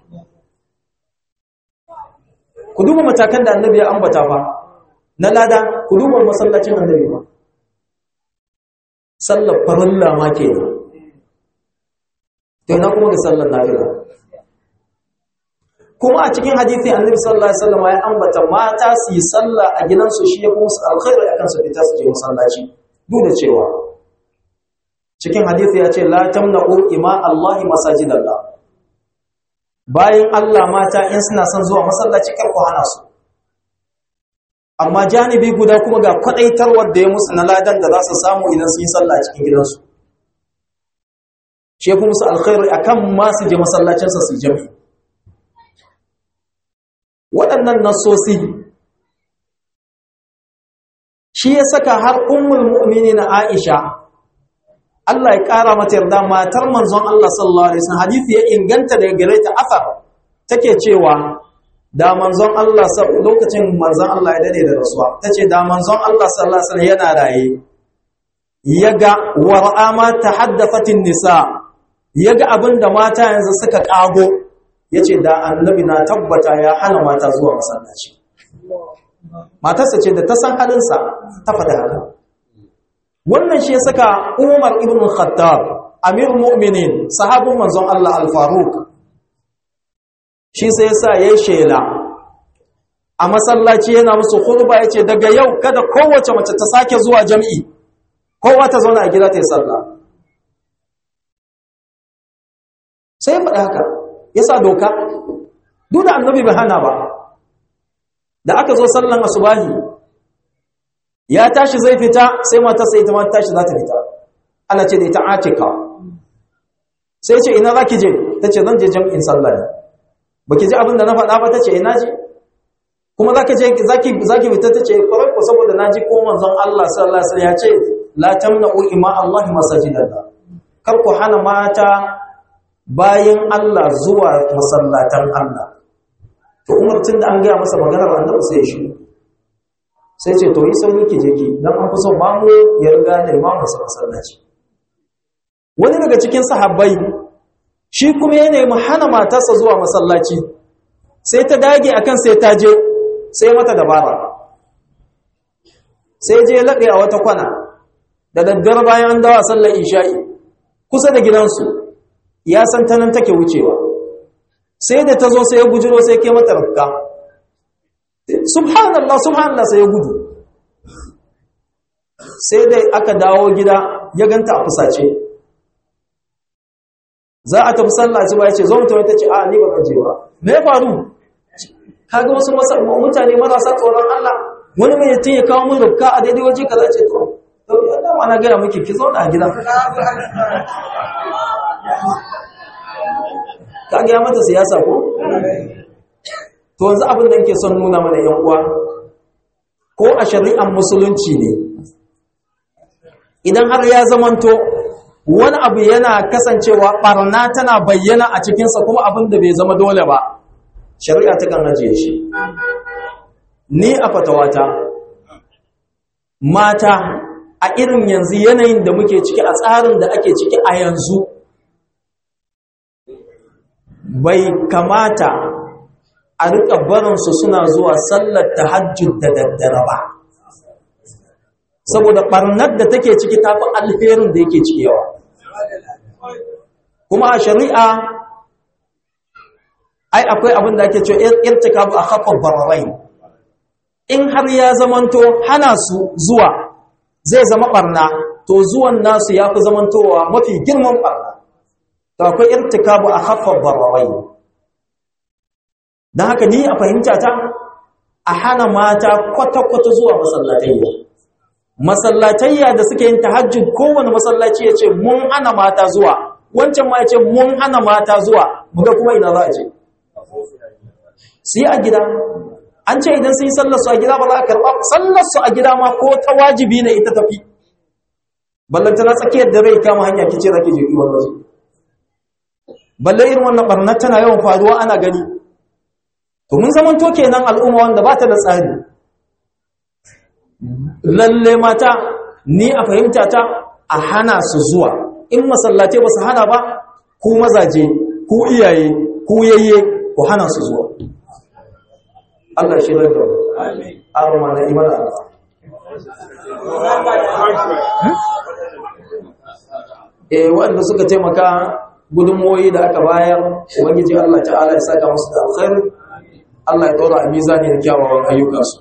Ku duba matakan da annabi ya ambata fa na lada, ku duba masallacin annabi ba. Sallar farilla ma kenan. To na kuma da sallar nafila. Kuma a cikin hadisi annabi sallallahu alaihi wasallam ya ambata mata su yi sallah a gidansu shi ya kuma su alkhairi akan su fita su je masallaci. Duk da cewa cikin hadisi ya ce la tamna'u ima Allah masajidallah. Bayan Allah mata in suna son zuwa masallaci kar ku hana su. Amma janibi guda kuma ga kwadaitarwar da ya musu na ladan da za su samu idan sun yi sallah cikin gidansu. Shi ya kuma su alkhairi akan ma su je masallacinsa su jami'i. Waɗannan nasosi shi ya saka har ummul mu'minin Aisha Allah ya ƙara mata yarda matar manzon Allah sallallahu alaihi wasallam hadisi ya inganta daga gare ta asar take cewa da manzon Allah lokacin manzon Allah ya dade da rasuwa tace da manzon Allah sallallahu alaihi wasallam yana raye yaga war'ama tahaddathatin nisa yaga abinda mata yanzu suka kago yace da annabi na tabbata ya hana mata zuwa masallaci. Matarsa ce da ta san halinsa ta faɗa haka. Wannan shi ya saka Umar ibn Khattab, Amirul Mu'minin, sahabin manzon Allah Al-Faruq. Shi sai yasa yayi shela a masallaci yana musu khutba yace daga yau kada kowace mace ta sake zuwa jami'i. Kowa ta zauna a gida ta yi sallah. Sai faɗa haka. Yasa doka duk da annabi bai hana ba. Da aka zo sallan asubahi ya tashi zai fita sai matarsa ita ma tashi za ta fita. Ana ce da ita Atika. Sai ce ina zaki je? Tace zan je jami'in sallah ne. Baki ji abin da na faɗa ba tace ina je? Kuma zaka je zaki zaki fita tace kwarai ko saboda naji ko manzon Allah sallallahu alaihi wasallam ya ce la tamna'u ima Allah masajidallah. Kar ku hana mata bayan Allah zuwa masallatan Allah. To Umar tun da an gaya masa maganar Annabi sai ya shi sai ce to yi sauri ki je ki dan an fi son mamu ya riga da imamu sa masallaci. Wani daga cikin sahabbai shi kuma ya nemi hana matarsa zuwa masallaci sai ta dage akan sai ta je sai mata dabara sai je laɗe a wata kwana da daddare bayan an dawa sallar isha'i kusa da gidansu ya san ta nan take wucewa sai da ta zo sai ya bujiro sai ke mata rafka subhanallah subhanallah sai ya gudu sai dai aka dawo gida ya ganta a fusace za a tafi sallah ci ba ya ce zo mutum ta ce a ni ba zan je ba me ya faru kaga wasu mutane marasa tsoron Allah wani mai yatin ya kawo mun rafka a daidai waje kaza ce to ya dama na gaya miki ki zauna a gida ka gaya mata siyasa ko to yanzu abin da yake son nuna mana yan uwa ko a shari'ar musulunci ne idan har ya zamanto wani abu yana kasancewa barna tana bayyana a cikinsa kuma abin da bai zama dole ba shari'a ta kan ajiye shi ni a fatawata mata a irin yanzu yanayin da muke ciki a tsarin da ake ciki a yanzu bai kamata a rika barinsu suna zuwa sallar tahajjud da daddare ba saboda barnar da take ciki tafi alherin da yake ciki yawa kuma a shari'a ai akwai abin da ake cewa irtikabu akhaffa bararain in har ya zamanto hana su zuwa zai zama barna to zuwan nasu ya fi zamantowa mafi girman barna to akwai irtikabu akhaffa bararain dan haka ni a fahimta ta a hana mata kwata-kwata zuwa masallatayya masallatayya da suke yin tahajjud kowane masallaci ya ce mun hana mata zuwa wancan ma ya ce mun hana mata zuwa muga kuma ina za a ce su yi a gida an ce idan sun yi sallarsu a gida ba za a karɓa sallarsu a gida ma ko ta wajibi ne ita tafi ballanta na tsakiyar da rai kama hanya kice za ki je kiwon waje balle irin wannan barnar tana yawan faruwa ana gani to mun zaman to kenan al'umma wanda ba ta da tsari lalle mata ni a fahimta ta a hana su zuwa in masallatai ba su hana ba ku mazaje ku iyaye ku yayye ku hana su zuwa Allah shi da amin arma na imana Allah eh wanda suka taimaka gudunmoyi da aka bayar ubangiji Allah ta'ala ya saka musu da alkhairi Allah ya dora a mizani da kyawawan ayyukansu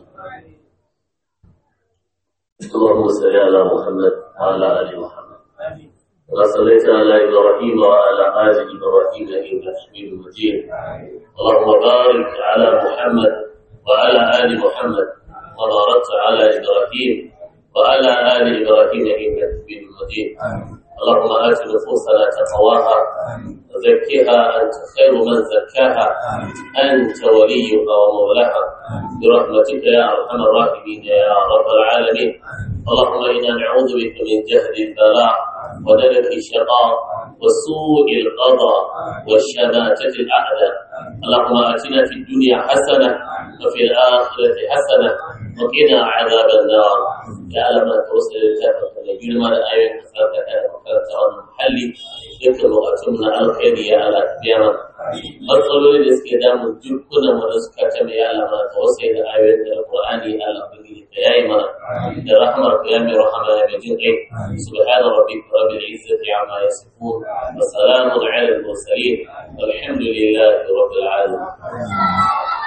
اللهم صل على محمد وعلى ال محمد امين وصليت على ابراهيم وعلى ال ابراهيم انك حميد مجيد اللهم بارك على محمد وعلى ال محمد وباركت على ابراهيم وعلى ال ابراهيم انك حميد مجيد اللهم آت نفوسنا تقواها وزكها أنت خير من زكاها أنت وليها ومولاها برحمتك يا أرحم الراحمين يا رب العالمين اللهم إنا نعوذ بك من جهد البلاء ودرك الشقاء وسوء القضاء والشماتة الأعداء اللهم آتنا في الدنيا حسنة وفي الآخرة حسنة وقنا عذاب النار يا لما توصل الجنة النبي ما الآية كثرت وكانت محلي ذكر وأتمنى الخير يا على قيامة matsaloli da suke damun dukkanin wanda suka ta mai alama ta wasu da ayoyin da Al-Qur'ani Allah bani da yayi mana da rahmar ka ya mai rahama ya mai jin kai subhana rabbika rabbil izzati amma yasifun wa salamun ala al-mursalin walhamdulillahi rabbil alamin